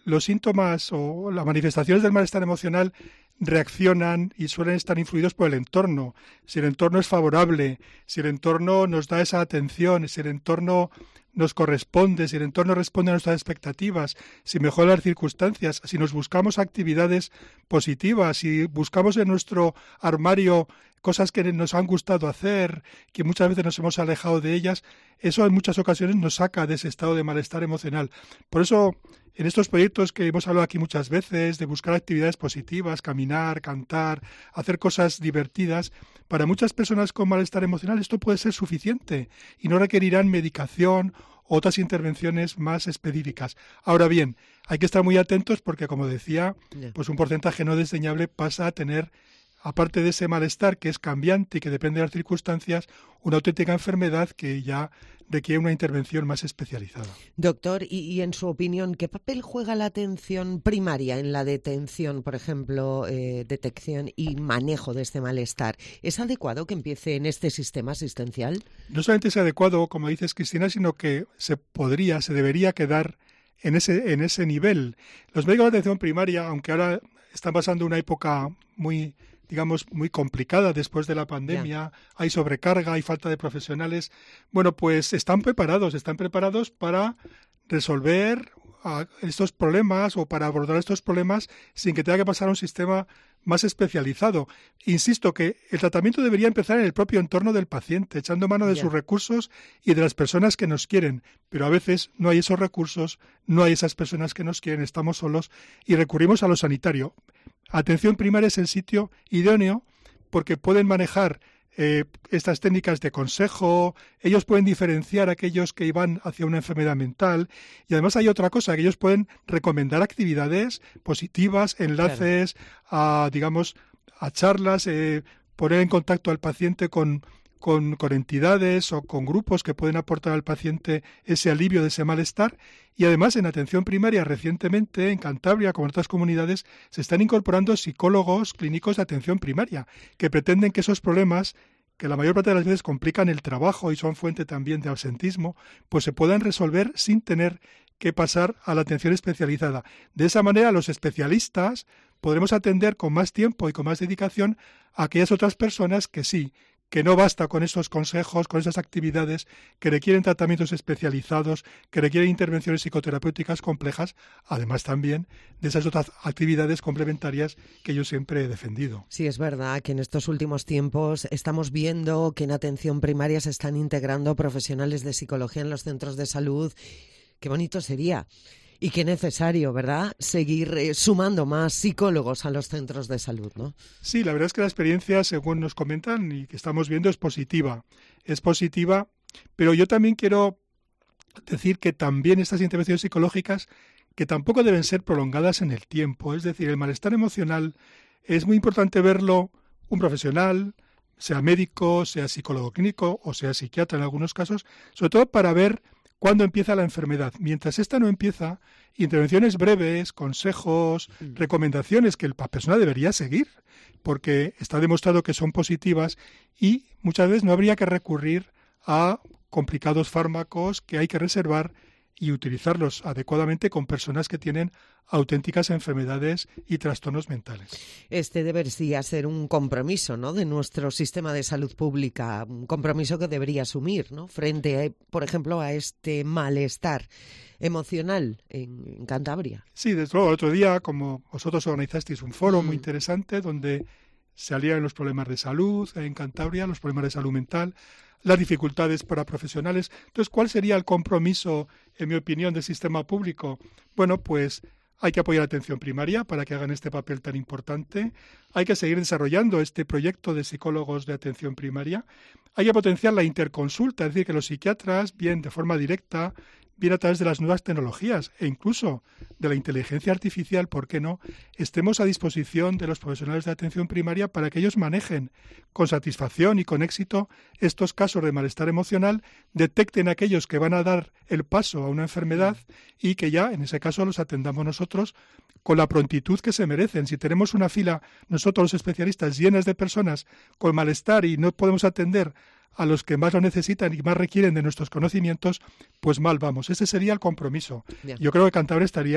los síntomas o las manifestaciones del malestar emocional reaccionan y suelen estar influidos por el entorno. Si el entorno es favorable, si el entorno nos da esa atención, si el entorno nos corresponde, si el entorno responde a nuestras expectativas, si mejora las circunstancias, si nos buscamos actividades positivas, si buscamos en nuestro armario cosas que nos han gustado hacer, que muchas veces nos hemos alejado de ellas, eso en muchas ocasiones nos saca de ese estado de malestar emocional. Por eso, en estos proyectos que hemos hablado aquí muchas veces, de buscar actividades positivas, caminar, cantar, hacer cosas divertidas, para muchas personas con malestar emocional esto puede ser suficiente y no requerirán medicación o otras intervenciones más específicas. Ahora bien, hay que estar muy atentos porque, como decía, pues un porcentaje no desdeñable pasa a tener, aparte de ese malestar que es cambiante y que depende de las circunstancias, una auténtica enfermedad que ya requiere una intervención más especializada. Doctor, y, y en su opinión, ¿qué papel juega la atención primaria en la detención, por ejemplo, eh, detección y manejo de este malestar? ¿Es adecuado que empiece en este sistema asistencial? No solamente es adecuado, como dices, Cristina, sino que se podría, se debería quedar en ese, en ese nivel. Los médicos de atención primaria, aunque ahora están pasando una época muy digamos, muy complicada después de la pandemia, yeah. hay sobrecarga, hay falta de profesionales, bueno, pues están preparados, están preparados para resolver uh, estos problemas o para abordar estos problemas sin que tenga que pasar a un sistema más especializado. Insisto que el tratamiento debería empezar en el propio entorno del paciente, echando mano de yeah. sus recursos y de las personas que nos quieren, pero a veces no hay esos recursos, no hay esas personas que nos quieren, estamos solos y recurrimos a lo sanitario. Atención primaria es el sitio idóneo porque pueden manejar eh, estas técnicas de consejo, ellos pueden diferenciar a aquellos que van hacia una enfermedad mental y además hay otra cosa, que ellos pueden recomendar actividades positivas, enlaces claro. a, digamos, a charlas, eh, poner en contacto al paciente con Con, con entidades o con grupos que pueden aportar al paciente ese alivio de ese malestar y además en atención primaria recientemente en Cantabria como en otras comunidades se están incorporando psicólogos clínicos de atención primaria que pretenden que esos problemas que la mayor parte de las veces complican el trabajo y son fuente también de ausentismo, pues se puedan resolver sin tener que pasar a la atención especializada. De esa manera los especialistas podremos atender con más tiempo y con más dedicación a aquellas otras personas que sí, que no basta con esos consejos, con esas actividades que requieren tratamientos especializados, que requieren intervenciones psicoterapéuticas complejas, además también de esas otras actividades complementarias que yo siempre he defendido. Sí, es verdad que en estos últimos tiempos estamos viendo que en atención primaria se están integrando profesionales de psicología en los centros de salud. Qué bonito sería. Y qué necesario, ¿verdad?, seguir eh, sumando más psicólogos a los centros de salud, ¿no? Sí, la verdad es que la experiencia, según nos comentan y que estamos viendo, es positiva. Es positiva, pero yo también quiero decir que también estas intervenciones psicológicas que tampoco deben ser prolongadas en el tiempo. Es decir, el malestar emocional es muy importante verlo un profesional, sea médico, sea psicólogo clínico o sea psiquiatra en algunos casos, sobre todo para ver cuándo empieza la enfermedad. Mientras esta no empieza, intervenciones breves, consejos, mm. recomendaciones que el personal debería seguir, porque está demostrado que son positivas y muchas veces no habría que recurrir a complicados fármacos que hay que reservar y utilizarlos adecuadamente con personas que tienen auténticas enfermedades y trastornos mentales. Este debería ser un compromiso, ¿no?, de nuestro sistema de salud pública, un compromiso que debería asumir, ¿no?, frente, a, por ejemplo, a este malestar emocional en, en Cantabria. Sí, desde luego, el otro día, como vosotros organizasteis un foro mm. muy interesante donde salían los problemas de salud en Cantabria, los problemas de salud mental, las dificultades para profesionales. Entonces, ¿cuál sería el compromiso, en mi opinión, del sistema público? Bueno, pues hay que apoyar la atención primaria para que hagan este papel tan importante. Hay que seguir desarrollando este proyecto de psicólogos de atención primaria. Hay que potenciar la interconsulta, es decir, que los psiquiatras, bien de forma directa, bien a través de las nuevas tecnologías e incluso de la inteligencia artificial, ¿por qué no?, estemos a disposición de los profesionales de atención primaria para que ellos manejen con satisfacción y con éxito estos casos de malestar emocional, detecten aquellos que van a dar el paso a una enfermedad y que ya, en ese caso, los atendamos nosotros con la prontitud que se merecen. Si tenemos una fila, nosotros los especialistas, llenas de personas con malestar y no podemos atender a los que más lo necesitan y más requieren de nuestros conocimientos, pues mal vamos. Ese sería el compromiso. Bien. Yo creo que Cantabria estaría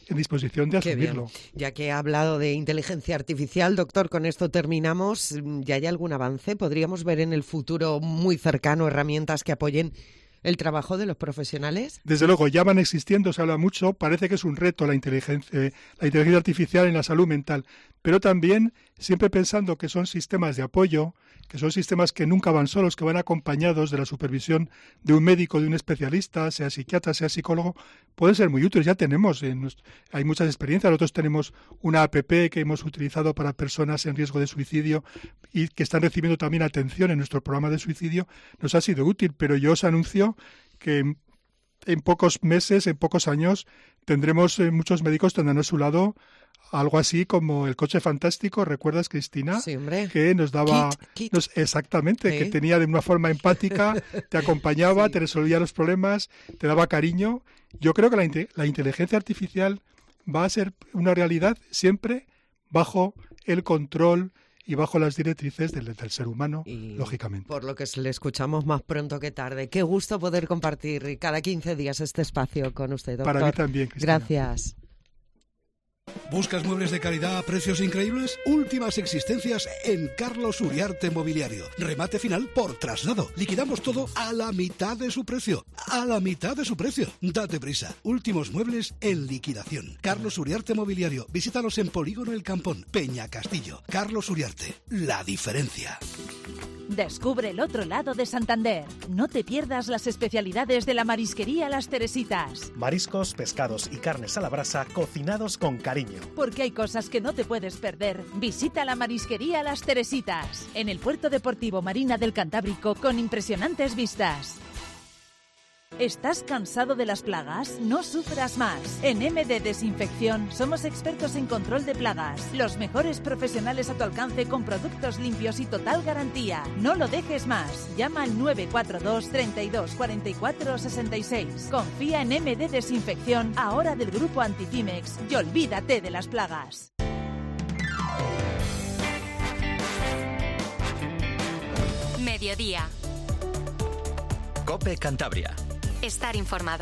en disposición de Qué asumirlo. bien. Ya que ha hablado de inteligencia artificial, doctor, con esto terminamos. ¿Ya hay algún avance? ¿Podríamos ver en el futuro muy cercano herramientas que apoyen el trabajo de los profesionales? Desde luego, ya van existiendo, se habla mucho, parece que es un reto la inteligencia, eh, la inteligencia artificial en la salud mental, pero también siempre pensando que son sistemas de apoyo, que son sistemas que nunca van solos, que van acompañados de la supervisión de un médico, de un especialista, sea psiquiatra, sea psicólogo, pueden ser muy útiles. Ya tenemos, en nuestro, hay muchas experiencias, nosotros tenemos una app que hemos utilizado para personas en riesgo de suicidio y que están recibiendo también atención en nuestro programa de suicidio, nos ha sido útil, pero yo os anuncio que en, en pocos meses, en pocos años, tendremos eh, muchos médicos tendrán a su lado algo así como el coche fantástico, ¿recuerdas, Cristina? Sí, hombre. Que nos daba... Kit, kit. Nos, exactamente, Sí. que tenía de una forma empática, te acompañaba, sí. te resolvía los problemas, te daba cariño. Yo creo que la, inte- la inteligencia artificial va a ser una realidad siempre bajo el control y bajo las directrices del, del ser humano, Y lógicamente. por lo que le escuchamos más pronto que tarde. Qué gusto poder compartir cada quince días este espacio con usted, doctor. Para mí también, Cristina. Gracias. ¿Buscas muebles de calidad a precios increíbles? Últimas existencias en Carlos Uriarte Mobiliario. Remate final por traslado. Liquidamos todo a la mitad de su precio. A la mitad de su precio. Date prisa. Últimos muebles en liquidación. Carlos Uriarte Mobiliario. Visítalos en Polígono El Campón, Peña Castillo. Carlos Uriarte. La diferencia. Descubre el otro lado de Santander. No te pierdas las especialidades de la marisquería Las Teresitas. Mariscos, pescados y carnes a la brasa cocinados con cariño. Porque hay cosas que no te puedes perder. Visita la marisquería Las Teresitas, en el puerto deportivo Marina del Cantábrico, con impresionantes vistas. ¿Estás cansado de las plagas? No sufras más. En M D Desinfección somos expertos en control de plagas. Los mejores profesionales a tu alcance con productos limpios y total garantía. No lo dejes más. Llama al nueve cuatro dos, treinta y dos, cuarenta y cuatro, sesenta y seis. Confía en M D Desinfección, ahora del grupo Antifimex, y olvídate de las plagas. Mediodía. COPE Cantabria. Estar informado.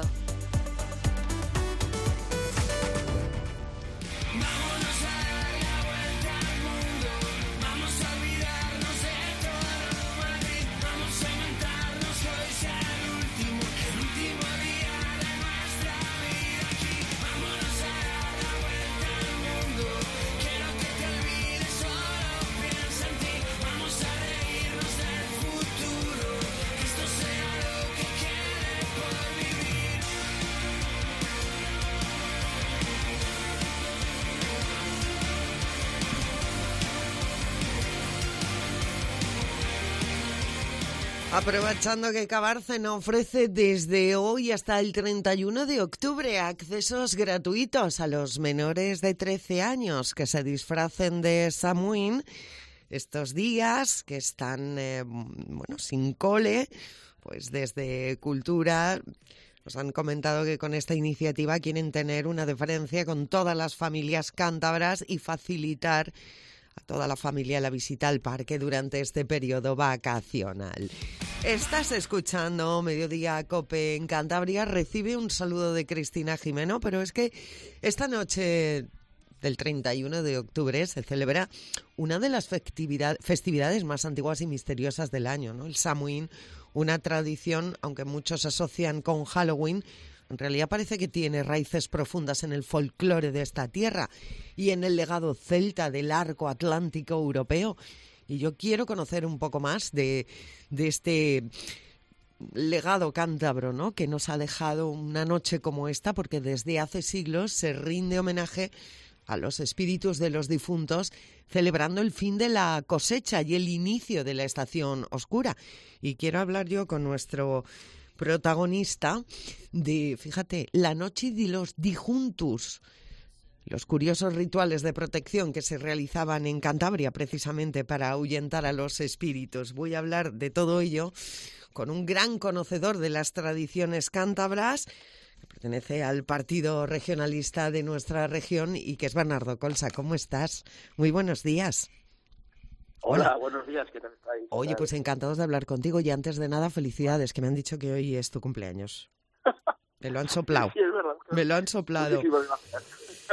Aprovechando que Cabárceno ofrece desde hoy hasta el treinta y uno de octubre accesos gratuitos a los menores de trece años que se disfracen de Samhain estos días, que están eh, bueno, sin cole, pues desde Cultura nos han comentado que con esta iniciativa quieren tener una diferencia con todas las familias cántabras y facilitar a toda la familia la visita al parque durante este periodo vacacional. Estás escuchando Mediodía COPE en Cantabria. Recibe un saludo de Cristina Jimeno, pero es que esta noche del treinta y uno de octubre se celebra una de las festividad, festividades más antiguas y misteriosas del año, ¿no? El Samhain, una tradición, aunque muchos asocian con Halloween, en realidad parece que tiene raíces profundas en el folclore de esta tierra y en el legado celta del arco atlántico europeo. Y yo quiero conocer un poco más de, de este legado cántabro, ¿no?, que nos ha dejado una noche como esta, porque desde hace siglos se rinde homenaje a los espíritus de los difuntos, celebrando el fin de la cosecha y el inicio de la estación oscura. Y quiero hablar yo con nuestro protagonista de, fíjate, la noche de los dijuntus, los curiosos rituales de protección que se realizaban en Cantabria precisamente para ahuyentar a los espíritus. Voy a hablar de todo ello con un gran conocedor de las tradiciones cántabras, que pertenece al partido regionalista de nuestra región y que es Bernardo Colsa. ¿Cómo estás? Muy buenos días. Hola, Hola, buenos días, ¿qué tal estáis? Oye, pues encantados de hablar contigo y antes de nada, felicidades, que me han dicho que hoy es tu cumpleaños. Me lo han soplado. Sí, es verdad. Me lo han soplado. Muchísimas gracias.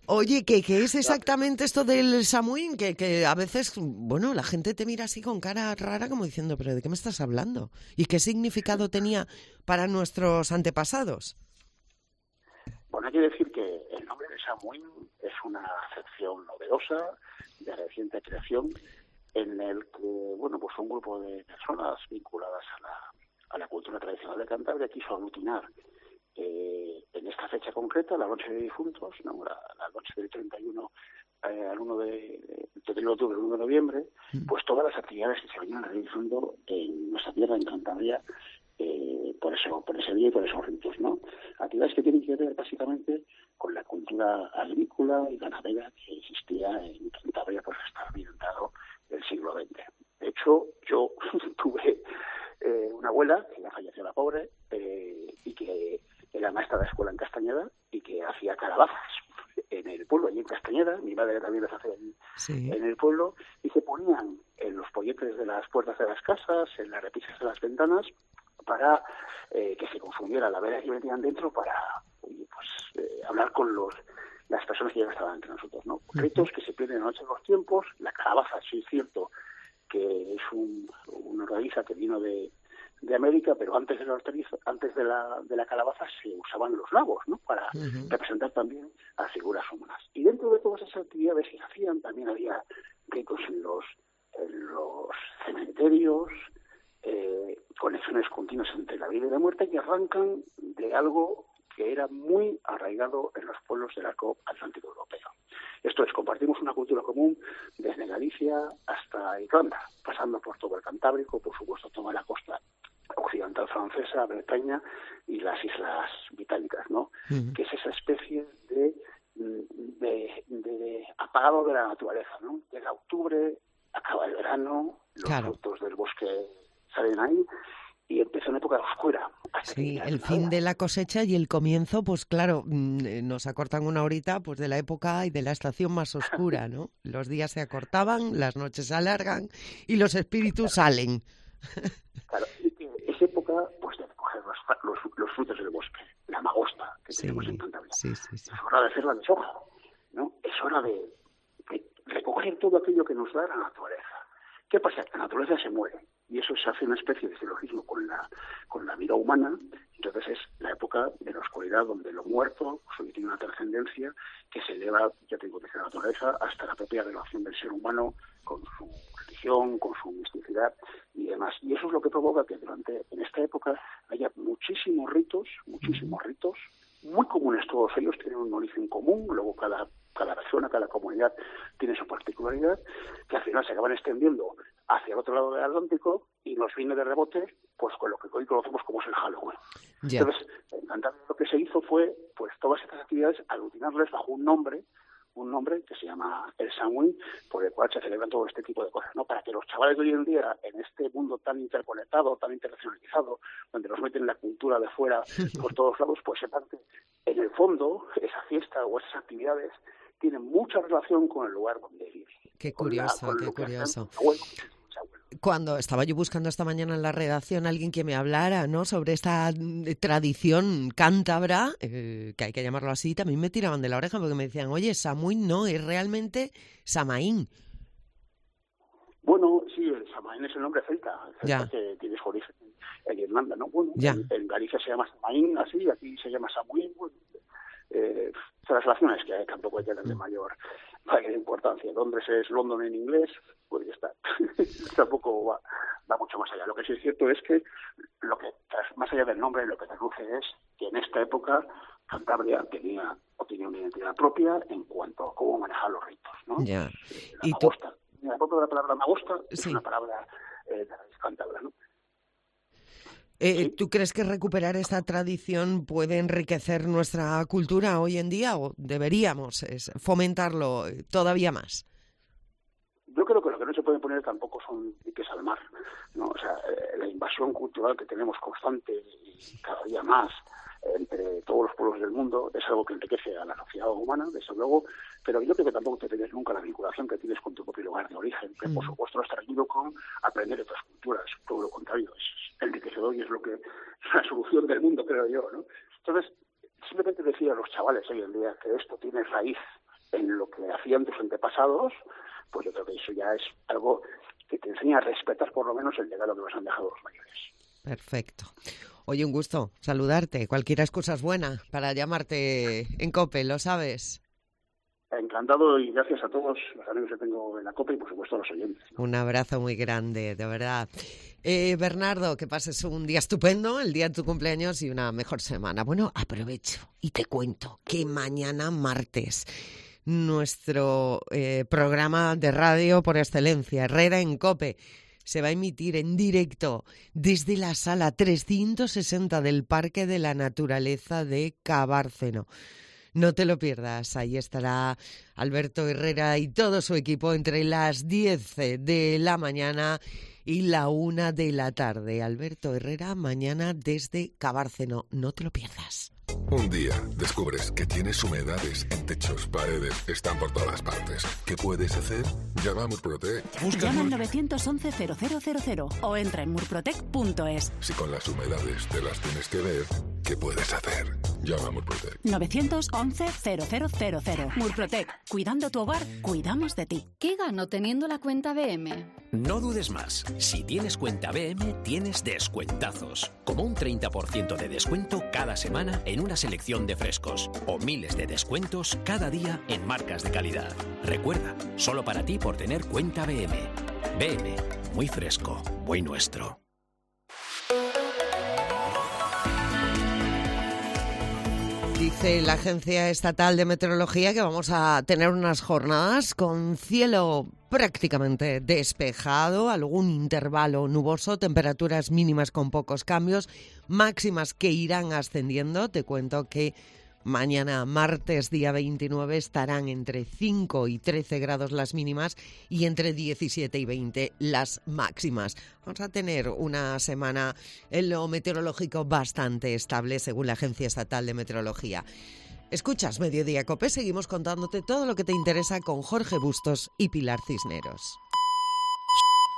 Oye, ¿qué, qué es exactamente esto del Samuín? Que, que a veces, bueno, la gente te mira así con cara rara como diciendo, ¿pero de qué me estás hablando? ¿Y qué significado tenía para nuestros antepasados? Bueno, hay que decir que el nombre de Samuín es una acepción novedosa, de reciente creación, en el que, bueno, pues un grupo de personas vinculadas a la, a la cultura tradicional de Cantabria quiso aglutinar eh, en esta fecha concreta, la noche de difuntos, no, la, la noche del treinta y uno eh, al uno de, de octubre, el uno de noviembre, pues todas las actividades que se venían realizando en nuestra tierra, en Cantabria, eh, por eso, por ese día y por esos ritos, ¿no? Actividades que tienen que ver básicamente con la cultura agrícola y ganadera que existía en Cantabria, pues hasta ambientado del siglo veinte. De hecho, yo tuve eh, una abuela, que ya falleció la pobre, eh, y que era maestra de escuela en Castañeda y que hacía calabazas en el pueblo, allí en Castañeda. Mi madre también las hacía en, sí. en el pueblo, y se ponían en los polletes de las puertas de las casas, en las repisas de las ventanas, para eh, que se confundiera la vela que metían dentro, para oye, pues eh, hablar con los las personas que ya estaban entre nosotros, ¿no? Ritos que se pierden a la noche de los tiempos. La calabaza, sí es cierto que es un, una hortaliza que vino de, de América, pero antes de la hortaliza, antes de la, de la calabaza se usaban los nabos, ¿no? Para uh-huh. representar también a figuras humanas. Y dentro de todas esas actividades que se hacían, también había ritos en los, en los cementerios, eh, conexiones continuas entre la vida y la muerte, que arrancan de algo que era muy arraigado en los pueblos del arco atlántico europeo. Esto es, compartimos una cultura común desde Galicia hasta Irlanda, pasando por todo el Cantábrico, por supuesto toda la costa occidental francesa, Bretaña y las islas británicas, ¿no? Uh-huh. Que es esa especie de, de, de, de apagado de la naturaleza, ¿no? Llega octubre, acaba el verano, los claro. frutos del bosque salen ahí, y empezó una época oscura. Sí, el fin de la cosecha y el comienzo, pues claro, nos acortan una horita pues de la época y de la estación más oscura, ¿no? Los días se acortaban, las noches se alargan y los espíritus salen. Claro, y que es época pues de recoger los, los, los frutos del bosque, la magosta que sí, tenemos en Cantabria. Sí, sí, sí. Es hora de hacer la deshoja, ¿no? Es hora de, de recoger todo aquello que nos da la naturaleza. ¿Qué pasa? Que la naturaleza se muere. Y eso se hace una especie de silogismo con la con la vida humana. Entonces es la época de la oscuridad donde lo muerto pues, tiene una trascendencia que se eleva, ya tengo que decir, la naturaleza hasta la propia relación del ser humano con su religión, con su misticidad y demás. Y eso es lo que provoca que durante en esta época haya muchísimos ritos, muchísimos ritos, muy comunes todos ellos, tienen un origen común, luego cada cada persona, cada comunidad tiene su particularidad, que al final se acaban extendiendo hacia el otro lado del Atlántico y nos viene de rebote pues con lo que hoy conocemos como es el Halloween. Yeah. Entonces, en Cantabria lo que se hizo fue pues todas estas actividades aglutinarles bajo un nombre, un nombre que se llama el Samhain, por el cual se celebran todo este tipo de cosas, ¿no? Para que los chavales de hoy en día, en este mundo tan interconectado, tan internacionalizado, donde nos meten la cultura de fuera por todos lados, pues sepan que en el fondo esa fiesta o esas actividades tienen mucha relación con el lugar donde viven. Qué curioso, la, qué curioso. Cuando estaba yo buscando esta mañana en la redacción alguien que me hablara, ¿no?, sobre esta tradición cántabra, eh, que hay que llamarlo así, también me tiraban de la oreja porque me decían, oye, Samhain no, es realmente Samaín. Bueno, sí, el Samaín es el nombre celta, celta que tiene su origen en Irlanda, ¿no? Bueno, en, en Galicia se llama Samaín, así, aquí se llama Samhain, bueno, eh, traslaciones que tampoco hay que darle mayor, mayor importancia. Londres es London en inglés, pues ya está. Tampoco va, va mucho más allá. Lo que sí es cierto es que lo que más allá del nombre, lo que traduce es que en esta época Cantabria tenía o tenía una identidad propia en cuanto a cómo manejar los ritos, ¿no? Ya. La ¿Y magosta. Tú? La propia palabra magosta sí. es una palabra eh, de raíz cántabra, ¿no? Eh, ¿Tú crees que recuperar esta tradición puede enriquecer nuestra cultura hoy en día o deberíamos es, fomentarlo todavía más? Yo creo que lo que no se puede poner tampoco son diques al mar, ¿no? O sea, eh, la invasión cultural que tenemos constante y cada día más entre todos los pueblos del mundo es algo que enriquece a la sociedad humana, desde luego, pero yo creo que tampoco te tienes nunca la vinculación que tienes con tu propio lugar de origen, que mm. por supuesto no está reñido con aprender de otras culturas, todo lo contrario, es enriquecedor y es lo que es la solución del mundo, creo yo, ¿no? Entonces, simplemente decía a los chavales hoy en día que esto tiene raíz en lo que hacían tus antepasados, pues yo creo que eso ya es algo que te enseña a respetar por lo menos el legado que nos han dejado los mayores. Perfecto. Oye, un gusto saludarte. Cualquier excusa es buena para llamarte en COPE, ¿lo sabes? Encantado y gracias a todos los amigos que tengo en la COPE y por supuesto a los oyentes, ¿no? Un abrazo muy grande, de verdad. Eh, Bernardo, que pases un día estupendo, el día de tu cumpleaños y una mejor semana. Bueno, aprovecho y te cuento que mañana martes nuestro eh, programa de radio por excelencia, Herrera en COPE, se va a emitir en directo desde la sala trescientos sesenta del Parque de la Naturaleza de Cabárceno. No te lo pierdas, ahí estará Alberto Herrera y todo su equipo entre las diez de la mañana y la una de la tarde. Alberto Herrera, mañana desde Cabárceno, no te lo pierdas. Un día descubres que tienes humedades en techos, paredes, están por todas partes. ¿Qué puedes hacer? Llama a Murprotec. Llama al nueve once cero cero cero cero o entra en murprotec punto es. Si con las humedades te las tienes que ver, ¿qué puedes hacer? Llama a Murprotec. nueve once cero cero cero cero. Murprotec. Cuidando tu hogar, cuidamos de ti. ¿Qué gano teniendo la cuenta B M? No dudes más. Si tienes cuenta B M, tienes descuentazos. Como un treinta por ciento de descuento cada semana en una selección de frescos. O miles de descuentos cada día en marcas de calidad. Recuerda, solo para ti por tener cuenta B M. B M, muy fresco, muy nuestro. Dice la Agencia Estatal de Meteorología que vamos a tener unas jornadas con cielo prácticamente despejado, algún intervalo nuboso, temperaturas mínimas con pocos cambios, máximas que irán ascendiendo. Te cuento que mañana, martes, día veintinueve, estarán entre cinco y trece grados las mínimas y entre diecisiete y veinte las máximas. Vamos a tener una semana en lo meteorológico bastante estable, según la Agencia Estatal de Meteorología. Escuchas Mediodía COPE, seguimos contándote todo lo que te interesa con Jorge Bustos y Pilar Cisneros.